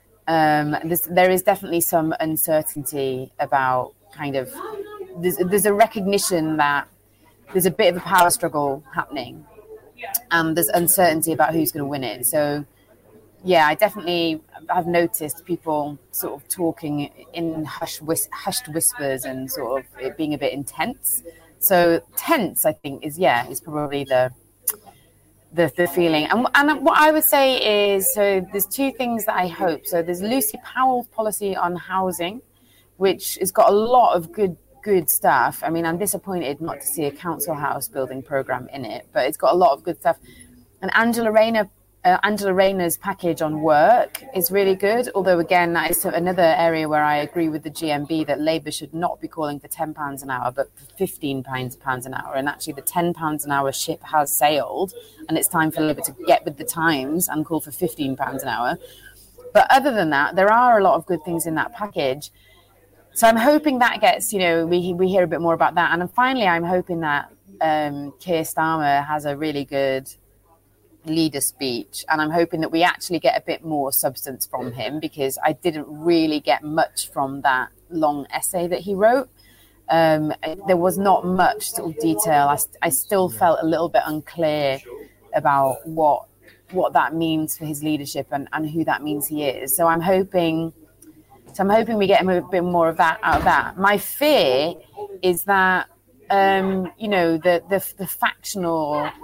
There is definitely some uncertainty about there's a recognition that there's a bit of a power struggle happening and there's uncertainty about who's going to win it. So, yeah, I definitely have noticed people sort of talking in hushed whispers and sort of it being a bit intense. So tense, I think, is probably the feeling. And what I would say is, so there's two things that I hope. So there's Lucy Powell's policy on housing, which has got a lot of good stuff. I mean, I'm disappointed not to see a council house building program in it, but it's got a lot of good stuff. And Angela Rayner's package on work is really good. Although, again, that is another area where I agree with the GMB that Labour should not be calling for £10 an hour, but for £15 an hour. And actually, the £10 an hour ship has sailed, and it's time for Labour to get with the times and call for £15 an hour. But other than that, there are a lot of good things in that package. So I'm hoping that gets, we hear a bit more about that. And then finally, I'm hoping that Keir Starmer has a really good leader speech, and I'm hoping that we actually get a bit more substance from him, because I didn't really get much from that long essay that he wrote. There was not much sort of detail. I still felt a little bit unclear about what that means for his leadership and who that means he is. So I'm hoping we get him a bit more of that out of that. My fear is that the factional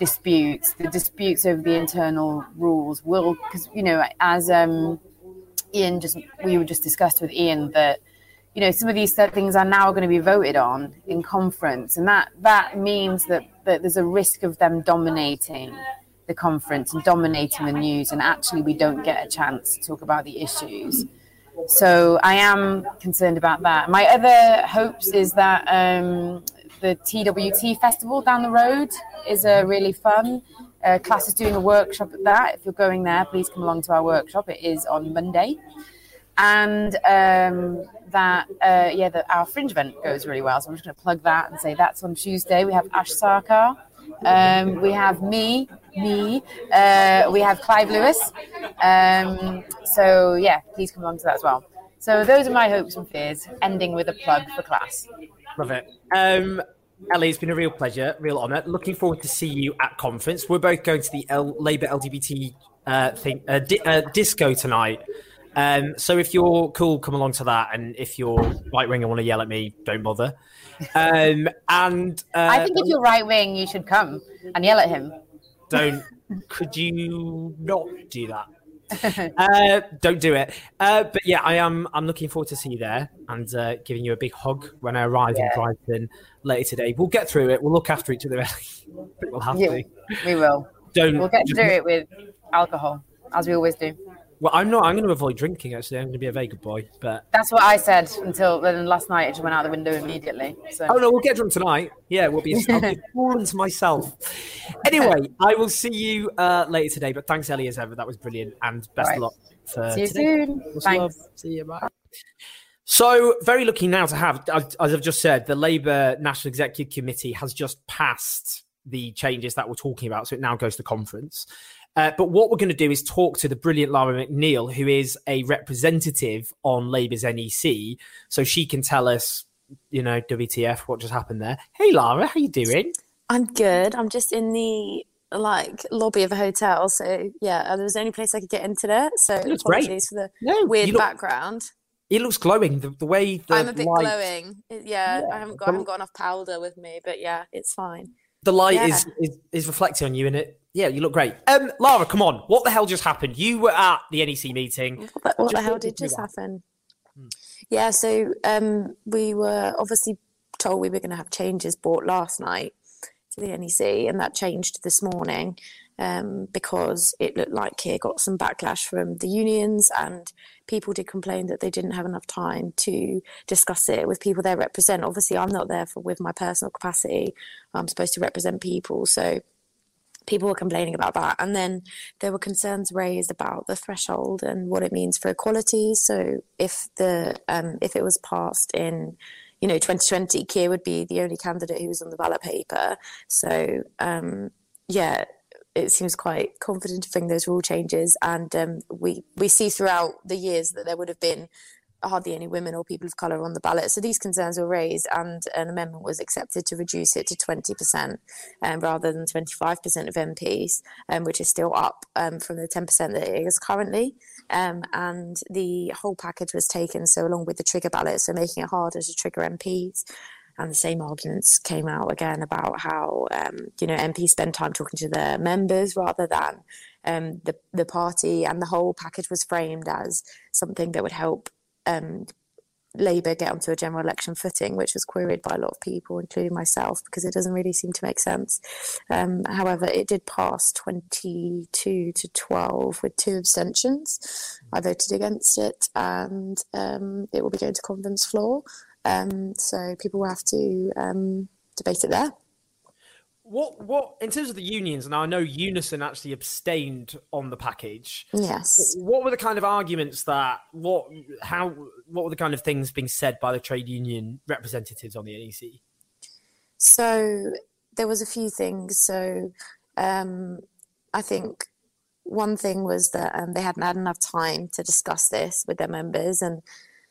disputes, the disputes over the internal rules will, because, you know, as we were just discussed with Ian, that, you know, some of these things are now going to be voted on in conference, and that means that there's a risk of them dominating the conference and dominating the news, and actually we don't get a chance to talk about the issues. So I am concerned about that. My other hopes is that the TWT festival down the road is really fun. Class is doing a workshop at that. If you're going there, please come along to our workshop. It is on Monday. And our Fringe event goes really well. So I'm just going to plug that and say that's on Tuesday. We have Ash Sarkar. We have me. We have Clive Lewis. So, yeah, please come along to that as well. So those are my hopes and fears, ending with a plug for Class. Love it. Ellie, it's been a real pleasure, real honour. Looking forward to see you at conference. We're both going to the Labour LGBT disco tonight. So if you're cool, come along to that. And if you're right-wing and want to yell at me, don't bother. I think if you're right-wing, you should come and yell at him. Could you not do that? Don't do it. But yeah, I'm looking forward to see you there and giving you a big hug when I arrive in Brighton later today. We'll get through it. We'll look after each other. We'll have to. We will. We'll get through it with alcohol, as we always do. Well, I'm not. I'm going to avoid drinking, actually. I'm going to be a very good boy. But that's what I said until then. Last night, it just went out the window immediately. So. Oh, no, we'll get drunk tonight. Yeah, I'll be fallen to myself. Anyway, I will see you later today. But thanks, Ellie, as ever. That was brilliant. And best of luck for See you today. soon. Thanks. Thanks. See you. Bye. So, very lucky now to have, as I've just said, the Labour National Executive Committee has just passed the changes that we're talking about. So it now goes to conference. But what we're going to do is talk to the brilliant Lara McNeil, who is a representative on Labour's NEC. So she can tell us, you know, WTF, what just happened there. Hey, Lara, how you doing? I'm good. I'm just in the lobby of a hotel. So, yeah, there was the only place I could get into there. So apologies for the weird background. It looks glowing. The way I'm a bit glowing. I haven't got enough powder with me, but yeah, it's fine. The light is reflecting on you, and you look great. Lara, come on. What the hell just happened? You were at the NEC meeting. What the hell did just happen? Yeah, so we were obviously told we were going to have changes brought last night to the NEC, and that changed this morning because it looked like Keir got some backlash from the unions, and people did complain that they didn't have enough time to discuss it with people they represent. Obviously, I'm not there with my personal capacity. I'm supposed to represent people, so people were complaining about that. And then there were concerns raised about the threshold and what it means for equality. So if it was passed in 2020, Keir would be the only candidate who was on the ballot paper. So it seems quite confident to bring those rule changes. And we see throughout the years that there would have been hardly any women or people of colour on the ballot. So these concerns were raised, and an amendment was accepted to reduce it to 20% rather than 25% of MPs, which is still up from the 10% that it is currently. And the whole package was taken, so along with the trigger ballot, so making it harder to trigger MPs. And the same arguments came out again about how, MPs spend time talking to their members rather than the party. And the whole package was framed as something that would help Labour get onto a general election footing, which was queried by a lot of people, including myself, because it doesn't really seem to make sense. However, it did pass 22 to 12 with 2 abstentions. I voted against it, and it will be going to conference floor. So people will have to debate it there. What in terms of the unions? Now I know Unison actually abstained on the package. Yes. What were the kind of arguments what were the kind of things being said by the trade union representatives on the NEC? So there was a few things. So I think one thing was that they hadn't had enough time to discuss this with their members, and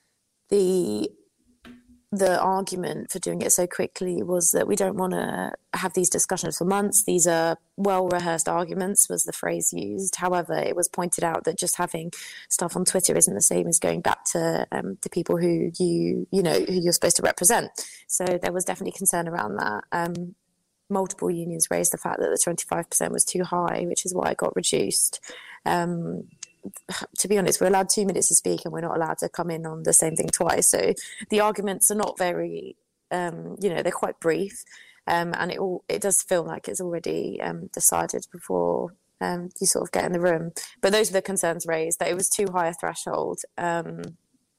the argument for doing it so quickly was that we don't want to have these discussions for months. These are well-rehearsed arguments, was the phrase used. However, it was pointed out that just having stuff on Twitter isn't the same as going back to the people who who you're supposed to represent. So there was definitely concern around that. multiple unions raised the fact that the 25% was too high, which is why it got reduced. To be honest, we're allowed 2 minutes to speak and we're not allowed to come in on the same thing twice. So the arguments are not very, they're quite brief. And it does feel like it's already decided before you sort of get in the room. But those are the concerns raised, that it was too high a threshold and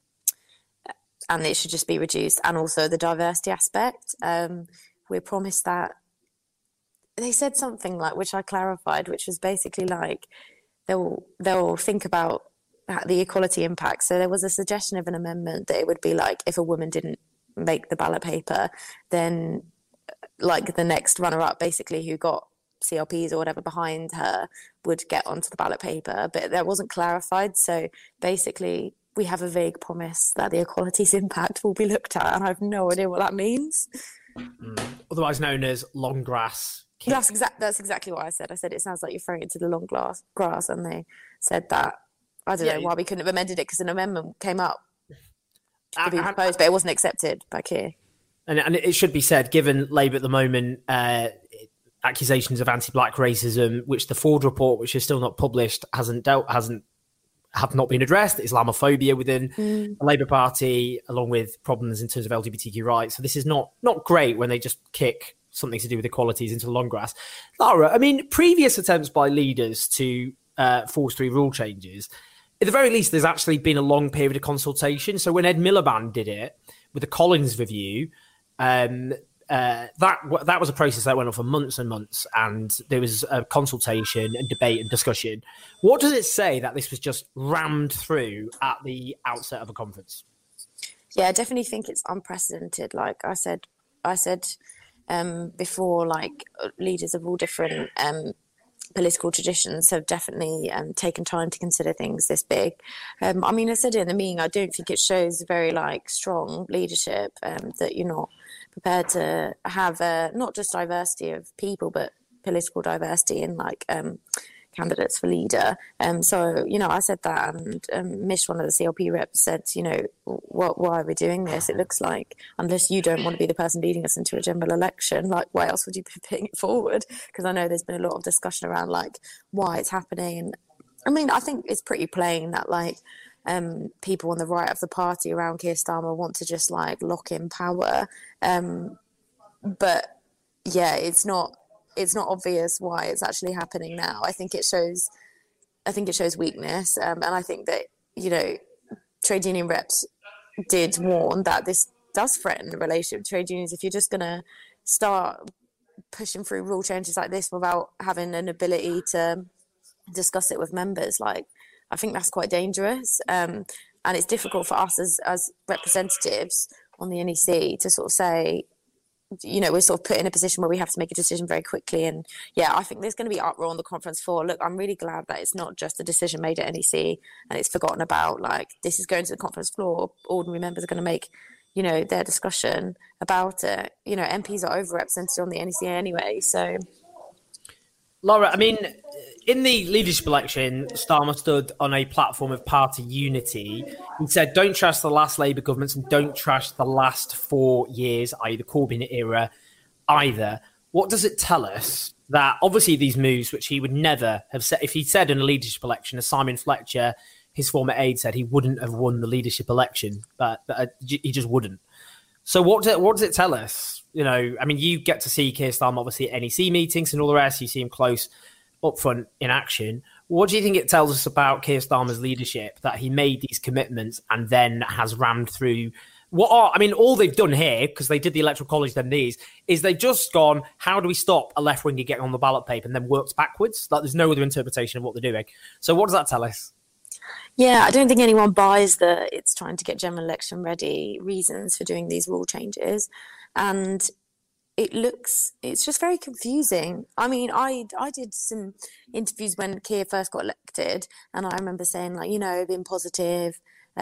it should just be reduced. And also the diversity aspect. We're promised that. They said something like, which I clarified, which was basically like, they'll think about the equality impact. So there was a suggestion of an amendment that it would be like, if a woman didn't make the ballot paper, then like the next runner-up, basically, who got CLPs or whatever behind her would get onto the ballot paper. But that wasn't clarified. So basically, we have a vague promise that the equality's impact will be looked at, and I have no idea what that means. Otherwise known as long grass. That's exactly what I said. I said, it sounds like you're throwing it to the long grass, and they said that, I don't know why we couldn't have amended it, because an amendment came up to be proposed, but it wasn't accepted by Keir. And it should be said, given Labour at the moment, accusations of anti-black racism, which the Ford report, which is still not published, have not been addressed, Islamophobia within the Labour Party, along with problems in terms of LGBTQ rights. So this is not great when they just kick something to do with equalities into the long grass. Lara, I mean, previous attempts by leaders to force through rule changes, at the very least, there's actually been a long period of consultation. So when Ed Miliband did it with the Collins review, that was a process that went on for months and months, and there was a consultation and debate and discussion. What does it say that this was just rammed through at the outset of a conference? Yeah, I definitely think it's unprecedented. Like I said before, like leaders of all different political traditions have definitely taken time to consider things this big. I mean, I said it in the meeting, I don't think it shows very like strong leadership, that you're not prepared to have not just diversity of people, but political diversity in like candidates for leader. So, I said that, and Mish, one of the CLP reps, said, why are we doing this? It looks like, unless you don't want to be the person leading us into a general election, like, why else would you be putting it forward? Because I know there's been a lot of discussion around like why it's happening. And I mean, I think it's pretty plain that like people on the right of the party around Keir Starmer want to just like lock in power. But yeah, it's not obvious why it's actually happening now. I think it shows weakness. And I think that, trade union reps did warn that this does threaten the relationship with trade unions. If you're just going to start pushing through rule changes like this without having an ability to discuss it with members, like, I think that's quite dangerous. And it's difficult for us as representatives on the NEC to sort of say, we're sort of put in a position where we have to make a decision very quickly. And yeah, I think there's going to be uproar on the conference floor. Look, I'm really glad that it's not just a decision made at NEC and it's forgotten about. Like, this is going to the conference floor. Ordinary members are going to make, their discussion about it. MPs are overrepresented on the NEC anyway. So, Laura, I mean, in the leadership election, Starmer stood on a platform of party unity. He said, don't trust the last Labour governments and don't trust the last 4 years, i.e. the Corbyn era, either. What does it tell us that obviously these moves, which he would never have said, if he said in a leadership election, as Simon Fletcher, his former aide, said, he wouldn't have won the leadership election, but he just wouldn't. So what does it tell us? I mean, you get to see Keir Starmer obviously at NEC meetings and all the rest. You see him close up front in action. What do you think it tells us about Keir Starmer's leadership that he made these commitments and then has rammed through all they've done here, because they did the Electoral College, then these, is they've just gone, how do we stop a left-winger getting on the ballot paper, and then worked backwards? Like, there's no other interpretation of what they're doing. So what does that tell us? Yeah, I don't think anyone buys that it's trying to get general election ready reasons for doing these rule changes. And it's just very confusing. I mean, I did some interviews when Keir first got elected, and I remember saying, like, being positive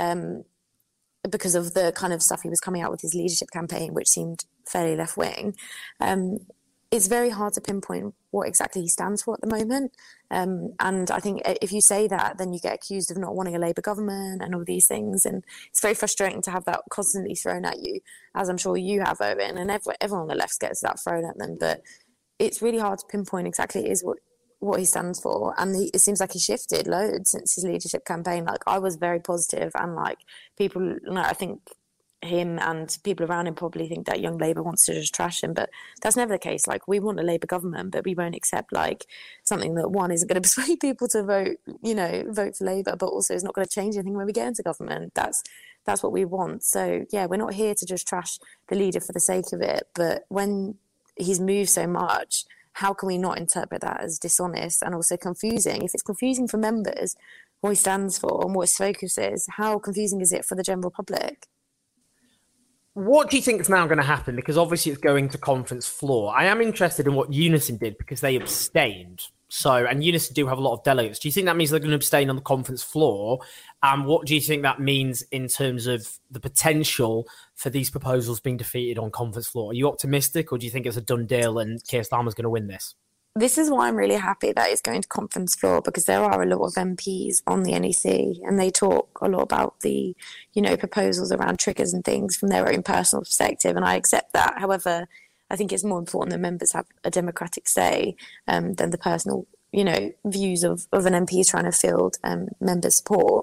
because of the kind of stuff he was coming out with his leadership campaign, which seemed fairly left-wing. It's very hard to pinpoint what exactly he stands for at the moment. And I think if you say that, then you get accused of not wanting a Labour government and all these things. And it's very frustrating to have that constantly thrown at you, as I'm sure you have, Owen, and everyone on the left gets that thrown at them. But it's really hard to pinpoint exactly what he stands for, and it seems like he shifted loads since his leadership campaign. Like, I was very positive, and like people, I think him and people around him probably think that Young Labour wants to just trash him, but that's never the case. Like, we want a Labour government, but we won't accept like something that, one, isn't going to persuade people to vote for Labour, but also is not going to change anything when we get into government. That's what we want. So yeah, we're not here to just trash the leader for the sake of it, but when he's moved so much, how can we not interpret that as dishonest and also confusing? If it's confusing for members, what he stands for and what his focus is, how confusing is it for the general public? What do you think is now going to happen? Because obviously it's going to conference floor. I am interested in what Unison did because they abstained. And Unison do have a lot of delegates. Do you think that means they're going to abstain on the conference floor? And what do you think that means in terms of the potential for these proposals being defeated on conference floor? Are you optimistic, or do you think it's a done deal and Keir Starmer's going to win this? This is why I'm really happy that it's going to conference floor, because there are a lot of MPs on the NEC and they talk a lot about the, proposals around triggers and things from their own personal perspective. And I accept that. However, I think it's more important that members have a democratic say than the personal, views of an MP trying to field member support.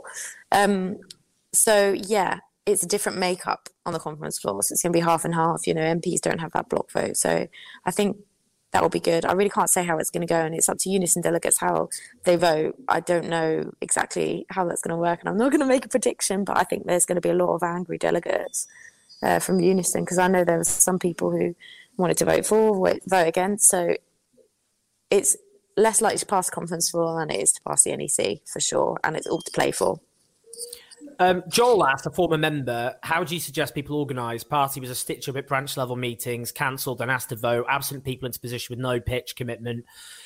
So, yeah, it's a different makeup on the conference floor. So it's going to be half and half. MPs don't have that block vote. So I think that will be good. I really can't say how it's going to go, and it's up to Unison delegates how they vote. I don't know exactly how that's going to work, and I'm not going to make a prediction, but I think there's going to be a lot of angry delegates from Unison, because I know there were some people who wanted to vote for, vote against. So it's less likely to pass the conference floor than it is to pass the NEC, for sure, and it's all to play for. Joel asked, a former member, how do you suggest people organise? Party was a stitch-up at branch-level meetings, cancelled and asked to vote, absent people into position with no pitch commitment.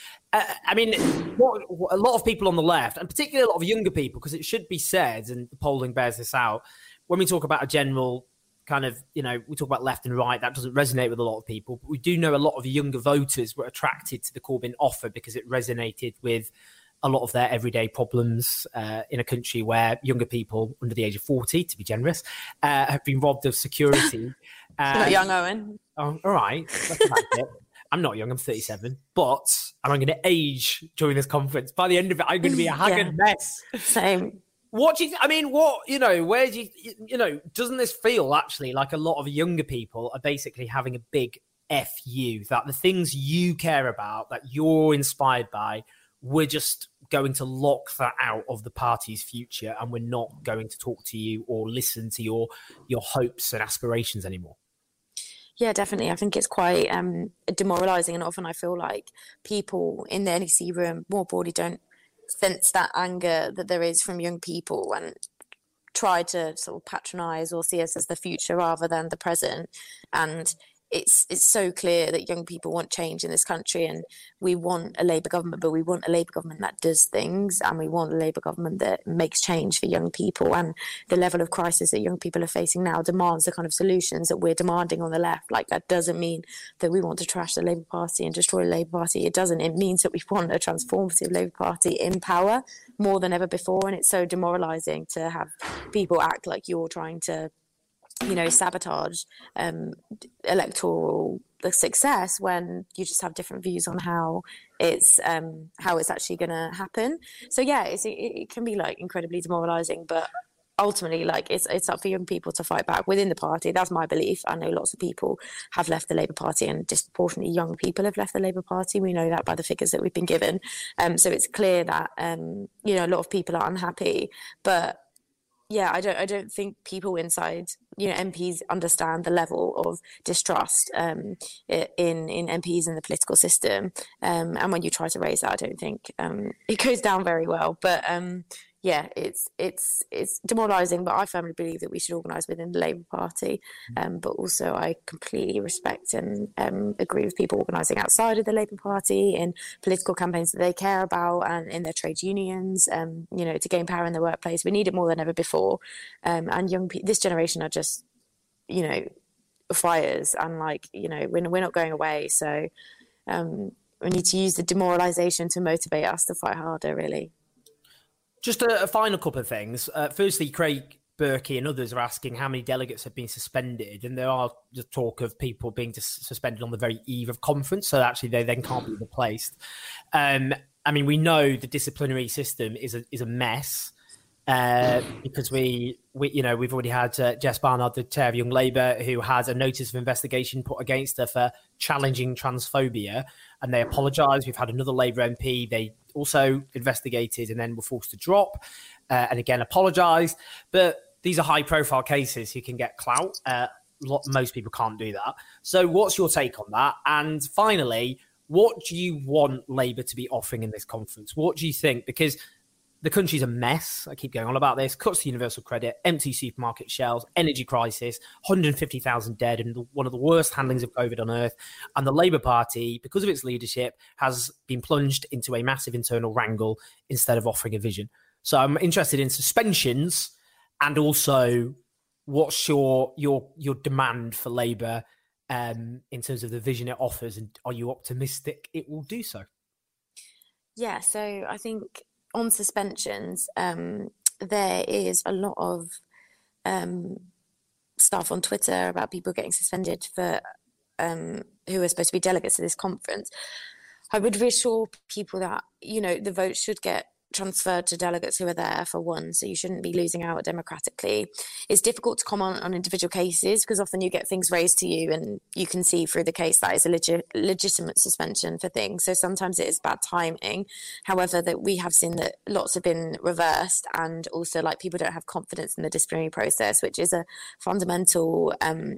What a lot of people on the left, and particularly a lot of younger people, because it should be said, and the polling bears this out, when we talk about a general kind of, we talk about left and right, that doesn't resonate with a lot of people. But we do know a lot of younger voters were attracted to the Corbyn offer because it resonated with a lot of their everyday problems in a country where younger people under the age of 40, to be generous, have been robbed of security. You're not young, Owen. Oh, all right. I'm not young, I'm 37, but I'm going to age during this conference. By the end of it, I'm going to be a haggard mess. Same. What do you where do you, doesn't this feel actually like a lot of younger people are basically having a big F you, that the things you care about, that you're inspired by, we're just going to lock that out of the party's future, and we're not going to talk to you or listen to your hopes and aspirations anymore? Yeah, definitely. I think it's quite demoralising, and often I feel like people in the NEC room more broadly don't sense that anger that there is from young people and try to sort of patronise or see us as the future rather than the present. And it's so clear that young people want change in this country, and we want a Labour government, but we want a Labour government that does things, and we want a Labour government that makes change for young people. And the level of crisis that young people are facing now demands the kind of solutions that we're demanding on the left. Like, that doesn't mean that we want to trash the Labour Party and destroy the Labour Party. It doesn't. It means that we want a transformative Labour Party in power more than ever before. And it's so demoralising to have people act like you're trying to sabotage electoral success when you just have different views on how it's actually going to happen. So yeah, it can be like incredibly demoralising, but ultimately, like, it's up for young people to fight back within the party. That's my belief. I know lots of people have left the Labour Party, and disproportionately young people have left the Labour Party. We know that by the figures that we've been given. So it's clear that a lot of people are unhappy, but yeah, I don't think people inside, MPs understand the level of distrust in MPs in the political system. And when you try to raise that, I don't think it goes down very well. But yeah, it's demoralising, but I firmly believe that we should organise within the Labour Party. But also I completely respect and agree with people organising outside of the Labour Party in political campaigns that they care about and in their trade unions, to gain power in the workplace. We need it more than ever before. And young people, this generation are just, fighters, and we're not going away. So we need to use the demoralisation to motivate us to fight harder, really. Just a final couple of things. Firstly, Craig Berkey and others are asking how many delegates have been suspended, and there are the talk of people being suspended on the very eve of conference, so actually they then can't be replaced. I mean, we know the disciplinary system is a mess because we've already had Jess Barnard, the chair of Young Labour, who had a notice of investigation put against her for challenging transphobia, and they apologised. We've had another Labour MP, they also investigated and then were forced to drop and again apologised. But these are high-profile cases who can get clout. Most people can't do that. So what's your take on that? And finally, what do you want Labour to be offering in this conference? What do you think? Because the country's a mess. I keep going on about this. Cuts to universal credit, empty supermarket shelves, energy crisis, 150,000 dead, and one of the worst handlings of COVID on earth. And the Labour Party, because of its leadership, has been plunged into a massive internal wrangle instead of offering a vision. So I'm interested in suspensions and also what's your demand for Labour in terms of the vision it offers, and are you optimistic it will do so? Yeah, so I think on suspensions, there is a lot of stuff on Twitter about people getting suspended for who are supposed to be delegates to this conference. I would reassure people that, the vote should get transferred to delegates who are there, for one, so you shouldn't be losing out democratically. It's difficult to comment on individual cases because often you get things raised to you and you can see through the case that is a legitimate suspension for things. So sometimes it is bad timing. However, that we have seen that lots have been reversed, and also people don't have confidence in the disciplinary process, which is a fundamental,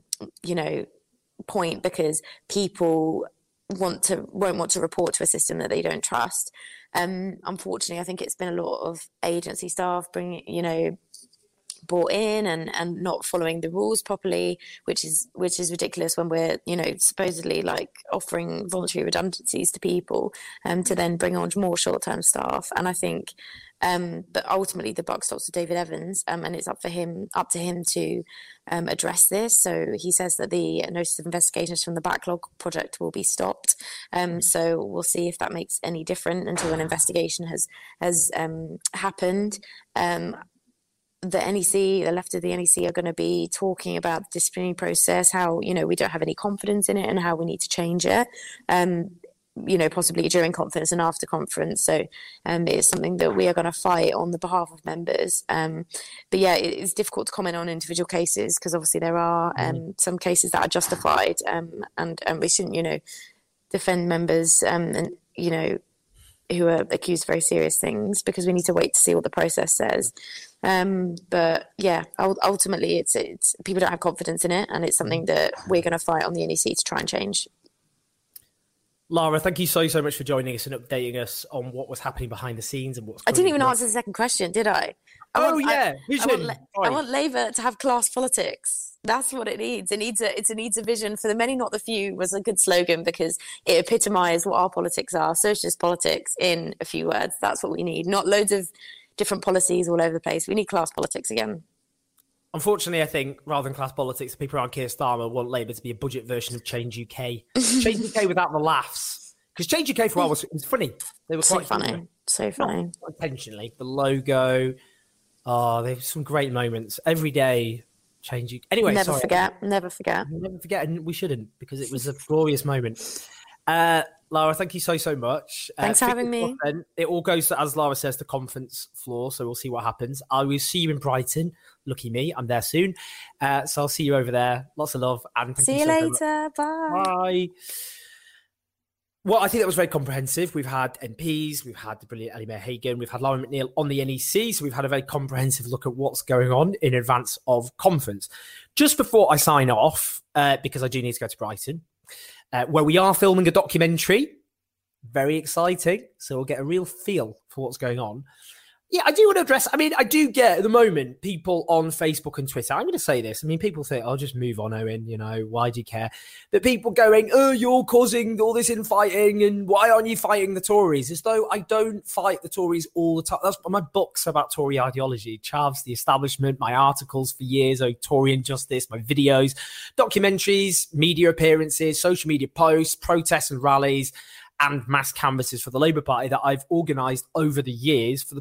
point, because people won't want to report to a system that they don't trust. Unfortunately, I think it's been a lot of agency staff brought in and not following the rules properly, which is ridiculous when we're supposedly offering voluntary redundancies to people to then bring on more short-term staff. And I think but ultimately the buck stops with David Evans, and it's up to him to address this. So he says that the notice of investigations from the backlog project will be stopped. So we'll see if that makes any difference until an investigation has happened. The NEC, the left of the NEC, are going to be talking about the disciplinary process, how we don't have any confidence in it and how we need to change it. Possibly during conference and after conference. So it's something that we are going to fight on the behalf of members. But yeah, it's difficult to comment on individual cases because obviously there are some cases that are justified, and we shouldn't, defend members who are accused of very serious things, because we need to wait to see what the process says. But yeah, ultimately it's people don't have confidence in it, and it's something that we're going to fight on the NEC to try and change. Lara, thank you so much for joining us and updating us on what was happening behind the scenes and what's. I didn't even answer the second question, did I? I want Labour to have class politics. That's what it needs. It needs a vision for the many, not the few. Was a good slogan because it epitomised what our politics are: socialist politics in a few words. That's what we need. Not loads of different policies all over the place. We need class politics again. Unfortunately, I think rather than class politics, people around Keir Starmer want Labour to be a budget version of Change UK. Change UK without the laughs. Because Change UK for a while was funny. They were quite funny. So funny. Not intentionally. The logo. Oh, there's some great moments. Every day, Change UK. Anyway, Never forget. Never forget. And we shouldn't, because it was a glorious moment. Lara, thank you so much. Thanks for having me. It all goes to, as Lara says, the conference floor, so we'll see what happens. I will see you in Brighton. Lucky me, I'm there soon. So I'll see you over there. Lots of love. And see you later. Bye. Bye. Well, I think that was very comprehensive. We've had MPs, we've had the brilliant Ellie Mae Hagan, we've had Lauren McNeill on the NEC, so we've had a very comprehensive look at what's going on in advance of conference. Just before I sign off, because I do need to go to Brighton, where we are filming a documentary. Very exciting. So we'll get a real feel for what's going on. Yeah, I do want to address, I do get at the moment people on Facebook and Twitter. I'm going to say this. People think, I'll just move on, Owen. Why do you care? But people going, you're causing all this infighting and why aren't you fighting the Tories? As though I don't fight the Tories all the time. That's my books about Tory ideology. Chavs, the establishment, my articles for years, Tory injustice, my videos, documentaries, media appearances, social media posts, protests and rallies, and mass canvasses for the Labour Party that I've organised over the years for the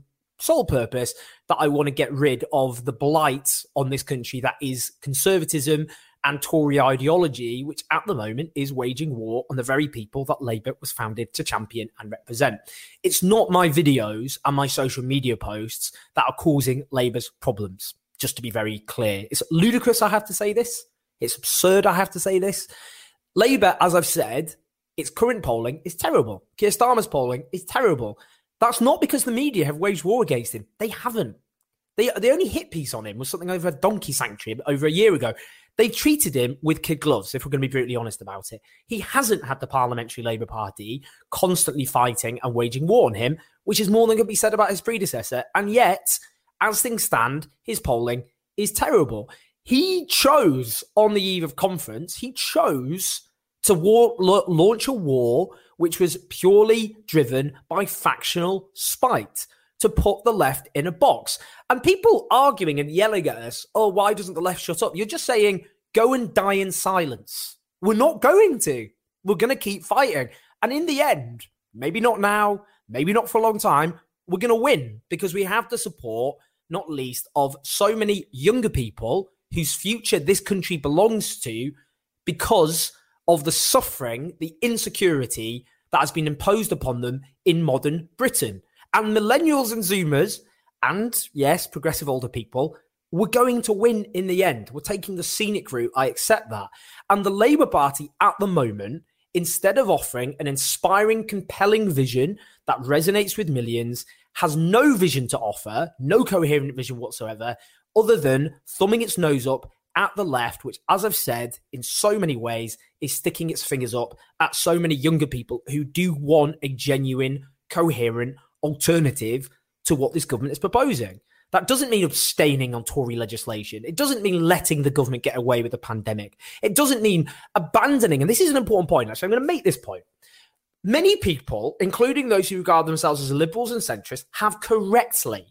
sole purpose that I want to get rid of the blight on this country that is conservatism and Tory ideology, which at the moment is waging war on the very people that Labour was founded to champion and represent. It's not my videos and my social media posts that are causing Labour's problems, just to be very clear. It's ludicrous I have to say this. It's absurd I have to say this. Labour, as I've said, its current polling is terrible. Keir Starmer's polling is terrible. That's not because the media have waged war against him. They haven't. The only hit piece on him was something over a donkey sanctuary over a year ago. They treated him with kid gloves, if we're going to be brutally honest about it. He hasn't had the Parliamentary Labour Party constantly fighting and waging war on him, which is more than can be said about his predecessor. And yet, as things stand, his polling is terrible. He chose, on the eve of conference, he chose to launch a war which was purely driven by factional spite, to put the left in a box. And people arguing and yelling at us, oh, why doesn't the left shut up? You're just saying, go and die in silence. We're not going to. We're going to keep fighting. And in the end, maybe not now, maybe not for a long time, we're going to win because we have the support, not least, of so many younger people whose future this country belongs to because of the suffering, the insecurity that has been imposed upon them in modern Britain. And millennials and Zoomers, and yes, progressive older people, we're going to win in the end. We're taking the scenic route. I accept that. And the Labour Party at the moment, instead of offering an inspiring, compelling vision that resonates with millions, has no vision to offer, no coherent vision whatsoever, other than thumbing its nose up at the left, which, as I've said, in so many ways, is sticking its fingers up at so many younger people who do want a genuine, coherent alternative to what this government is proposing. That doesn't mean abstaining on Tory legislation. It doesn't mean letting the government get away with the pandemic. It doesn't mean abandoning, and this is an important point, actually, I'm going to make this point. Many people, including those who regard themselves as liberals and centrists, have correctly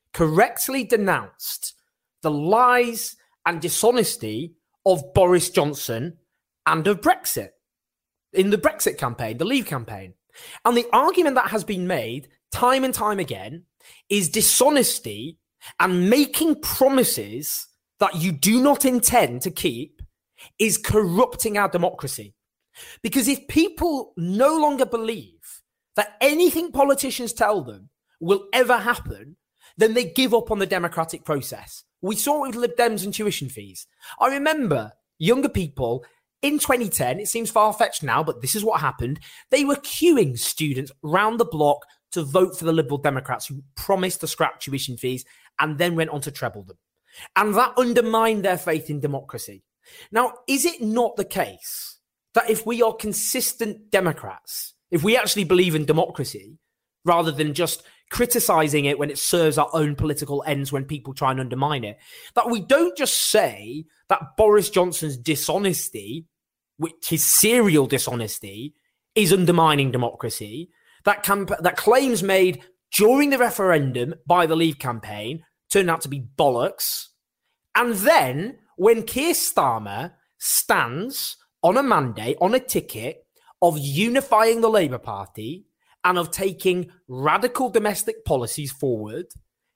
denounced the lies and dishonesty of Boris Johnson and of Brexit in the Brexit campaign, the Leave campaign. And the argument that has been made time and time again is dishonesty and making promises that you do not intend to keep is corrupting our democracy. Because if people no longer believe that anything politicians tell them will ever happen, then they give up on the democratic process. We saw it with Lib Dems and tuition fees. I remember younger people in 2010, it seems far-fetched now, but this is what happened. They were queuing students round the block to vote for the Liberal Democrats who promised to scrap tuition fees and then went on to treble them. And that undermined their faith in democracy. Now, is it not the case that if we are consistent Democrats, if we actually believe in democracy, rather than just criticising it when it serves our own political ends when people try and undermine it, that we don't just say that Boris Johnson's dishonesty, his serial dishonesty, is undermining democracy, that claims made during the referendum by the Leave campaign turned out to be bollocks, and then when Keir Starmer stands on a mandate, on a ticket of unifying the Labour Party and of taking radical domestic policies forward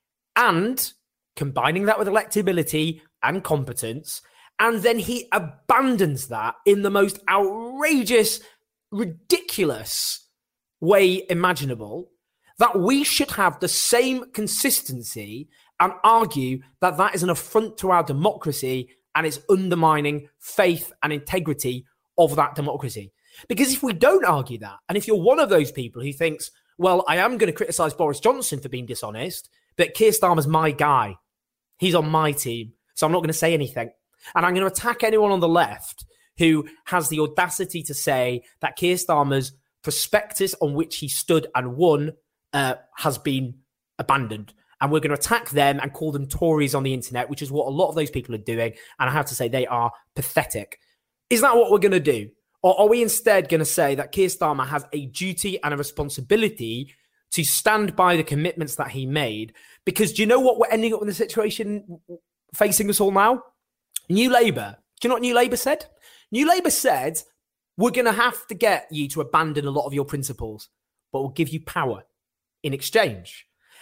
and combining that with electability and competence, and then he abandons that in the most outrageous, ridiculous way imaginable, that we should have the same consistency and argue that that is an affront to our democracy and is undermining faith and integrity of that democracy. Because if we don't argue that, and if you're one of those people who thinks, well, I am going to criticise Boris Johnson for being dishonest, but Keir Starmer's my guy, he's on my team, so I'm not going to say anything. And I'm going to attack anyone on the left who has the audacity to say that Keir Starmer's prospectus on which he stood and won has been abandoned. And we're going to attack them and call them Tories on the internet, which is what a lot of those people are doing. And I have to say they are pathetic. Is that what we're going to do? Or are we instead going to say that Keir Starmer has a duty and a responsibility to stand by the commitments that he made? Because do you know what we're ending up in the situation facing us all now? New Labour. Do you know what New Labour said? New Labour said, we're going to have to get you to abandon a lot of your principles, but we'll give you power in exchange.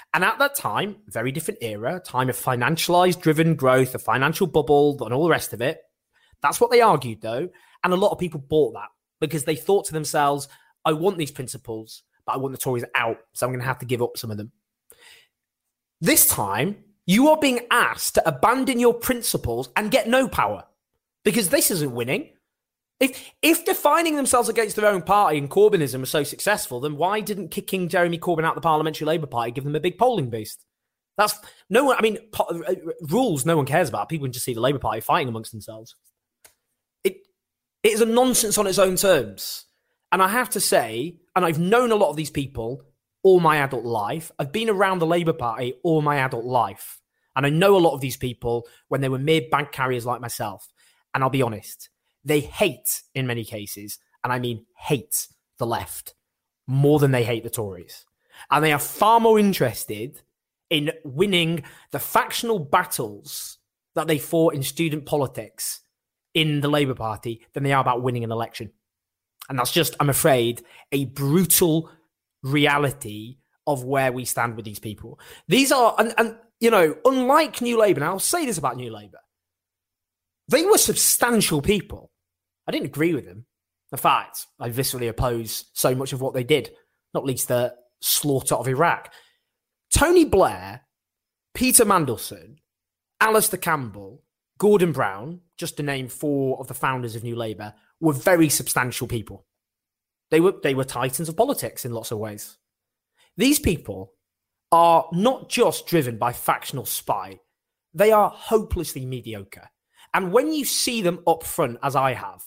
And at that time, very different era, time of financialized driven growth, a financial bubble and all the rest of it. That's what they argued, though. And a lot of people bought that because they thought to themselves, I want these principles, but I want the Tories out, so I'm going to have to give up some of them. This time, you are being asked to abandon your principles and get no power because this isn't winning. If defining themselves against their own party and Corbynism was so successful, then why didn't kicking Jeremy Corbyn out of the Parliamentary Labour Party give them a big polling boost? That's no one. I mean, rules no one cares about. People can just see the Labour Party fighting amongst themselves. It is a nonsense on its own terms. And I have to say, and I've known a lot of these people all my adult life. I've been around the Labour Party all my adult life. And I know a lot of these people when they were mere bank carriers like myself. And I'll be honest, they hate, in many cases, and I mean hate the left more than they hate the Tories. And they are far more interested in winning the factional battles that they fought in student politics in the Labour Party than they are about winning an election. And that's just, I'm afraid, a brutal reality of where we stand with these people. These are, and you know, unlike New Labour, and I'll say this about New Labour, they were substantial people. I didn't agree with them. In fact, I viscerally oppose so much of what they did, not least the slaughter of Iraq. Tony Blair, Peter Mandelson, Alistair Campbell, Gordon Brown, just to name 4 of the founders of New Labour, were very substantial people. They were titans of politics in lots of ways. These people are not just driven by factional spite. They are hopelessly mediocre. And when you see them up front, as I have,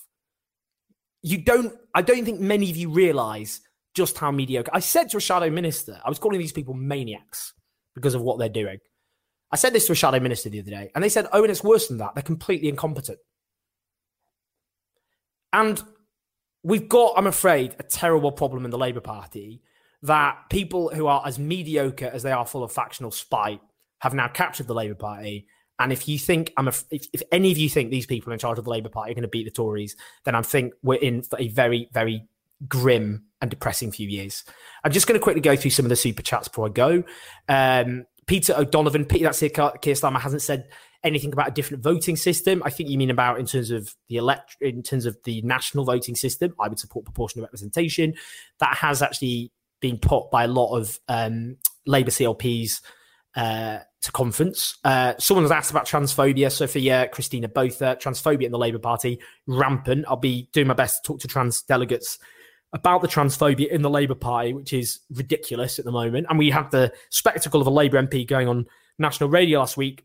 I don't think many of you realise just how mediocre. I said to a shadow minister, I was calling these people maniacs because of what they're doing. I said this to a shadow minister the other day, and they said, oh, and it's worse than that. They're completely incompetent. And we've got, I'm afraid, a terrible problem in the Labour Party that people who are as mediocre as they are full of factional spite have now captured the Labour Party. And if you think, if any of you think these people in charge of the Labour Party are going to beat the Tories, then I think we're in for a very, very grim and depressing few years. I'm just going to quickly go through some of the super chats before I go. Peter O'Donovan, Keir Starmer hasn't said anything about a different voting system. I think you mean about in terms of the national voting system. I would support proportional representation. That has actually been put by a lot of Labour CLPs to conference. Someone has asked about transphobia. Sophia, Christina, both transphobia in the Labour Party, rampant. I'll be doing my best to talk to trans delegates about the transphobia in the Labour Party, which is ridiculous at the moment. And we had the spectacle of a Labour MP going on national radio last week,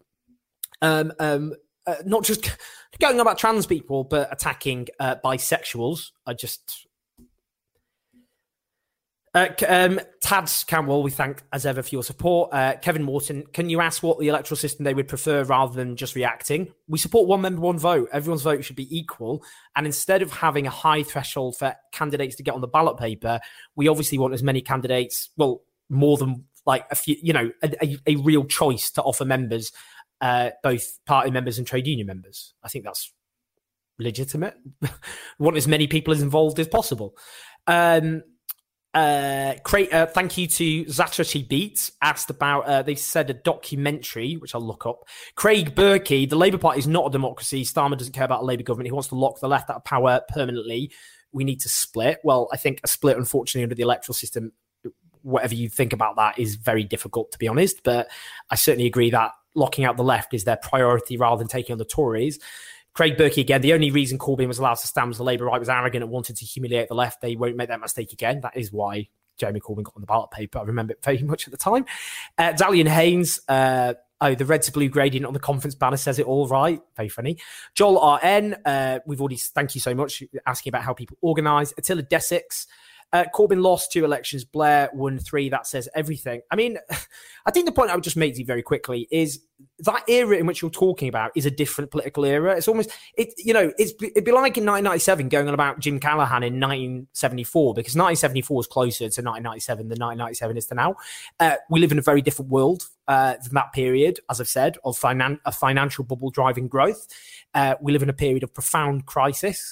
not just going on about trans people, but attacking bisexuals. Tads Campbell, we thank as ever for your support. Kevin Morton, can you ask what the electoral system they would prefer rather than just reacting? We support one member, one vote. Everyone's vote should be equal. And instead of having a high threshold for candidates to get on the ballot paper, we obviously want as many candidates, well, more than like a few, you know, a real choice to offer members, both party members and trade union members. I think that's legitimate. We want as many people as involved as possible. Thank you to Zatrachi Beats, asked about, they said a documentary, which I'll look up. Craig Berkey, the Labour Party is not a democracy. Starmer doesn't care about a Labour government. He wants to lock the left out of power permanently. We need to split. Well, I think a split, unfortunately, under the electoral system, whatever you think about that, is very difficult, to be honest. But I certainly agree that locking out the left is their priority rather than taking on the Tories. Craig Berkey, again, the only reason Corbyn was allowed to stand was the Labour right was arrogant and wanted to humiliate the left. They won't make that mistake again. That is why Jeremy Corbyn got on the ballot paper. I remember it very much at the time. Dalian Haynes, the red to blue gradient on the conference banner says it all right. Very funny. Joel RN, we've already, thank you so much, asking about how people organise. Attila Desix, Corbyn lost 2 elections, Blair won 3. That says everything. I mean, I think the point I would just make to you very quickly is that era in which you're talking about is a different political era. It's almost, it'd be like in 1997 going on about Jim Callaghan in 1974, because 1974 is closer to 1997 than 1997 is to now. We live in a very different world than that period, as I've said, of a financial bubble driving growth. We live in a period of profound crisis.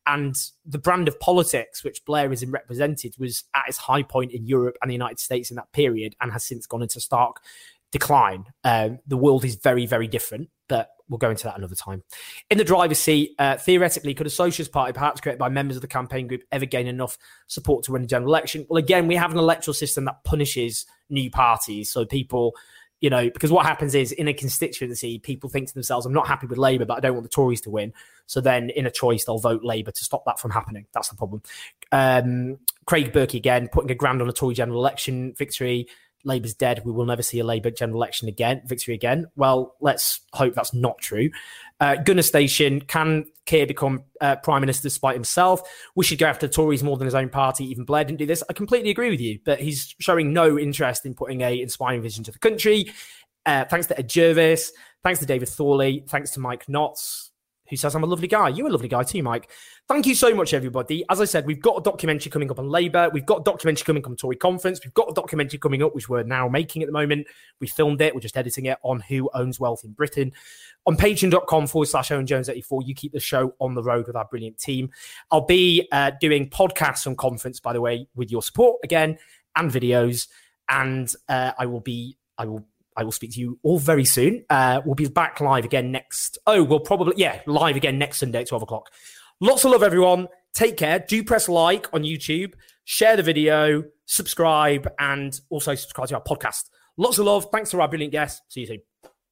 And the brand of politics which Blairism represented was at its high point in Europe and the United States in that period and has since gone into stark decline. The world is very, very different, but we'll go into that another time. In the driver's seat, theoretically, could a Socialist Party, perhaps created by members of the campaign group, ever gain enough support to win a general election? Well, again, we have an electoral system that punishes new parties. So people, because what happens is in a constituency, people think to themselves, I'm not happy with Labour, but I don't want the Tories to win. So then in a choice, they'll vote Labour to stop that from happening. That's the problem. Craig Berkey, again, putting £1,000 on a Tory general election victory. Labour's dead. We will never see a Labour general election victory again. Well, let's hope that's not true. Gunner Station, can Keir become Prime Minister despite himself? We should go after the Tories more than his own party. Even Blair didn't do this. I completely agree with you, but he's showing no interest in putting a inspiring vision to the country. Thanks to Ed Jervis. Thanks to David Thorley. Thanks to Mike Knotts, who says I'm a lovely guy. You're a lovely guy too, Mike. Thank you so much, everybody. As I said, we've got a documentary coming up on Labour. We've got a documentary coming up on Tory Conference. We've got a documentary coming up, which we're now making at the moment. We filmed it. We're just editing it on who owns wealth in Britain. On patreon.com/Owen Jones 84, you keep the show on the road with our brilliant team. I'll be doing podcasts on Conference, by the way, with your support again, and videos. And I will speak to you all very soon. We'll be back live again live again next Sunday at 12 o'clock. Lots of love, everyone. Take care. Do press like on YouTube, share the video, subscribe, and also subscribe to our podcast. Lots of love. Thanks to our brilliant guests. See you soon.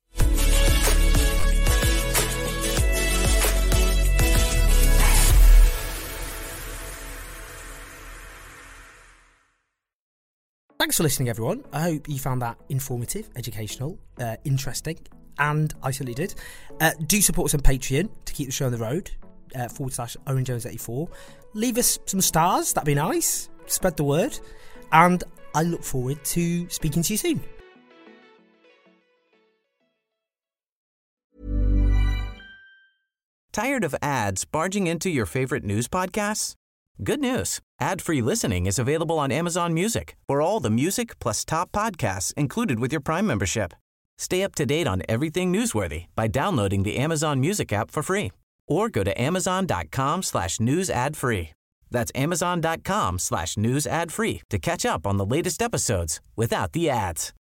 Thanks for listening, everyone. I hope you found that informative, educational, interesting, and I certainly did. Do support us on Patreon to keep the show on the road, /Owen Jones 84. Leave us some stars, that'd be nice. Spread the word. And I look forward to speaking to you soon. Tired of ads barging into your favorite news podcasts? Good news. Ad-free listening is available on Amazon Music for all the music plus top podcasts included with your Prime membership. Stay up to date on everything newsworthy by downloading the Amazon Music app for free or go to amazon.com/news ad free. That's amazon.com/news ad free to catch up on the latest episodes without the ads.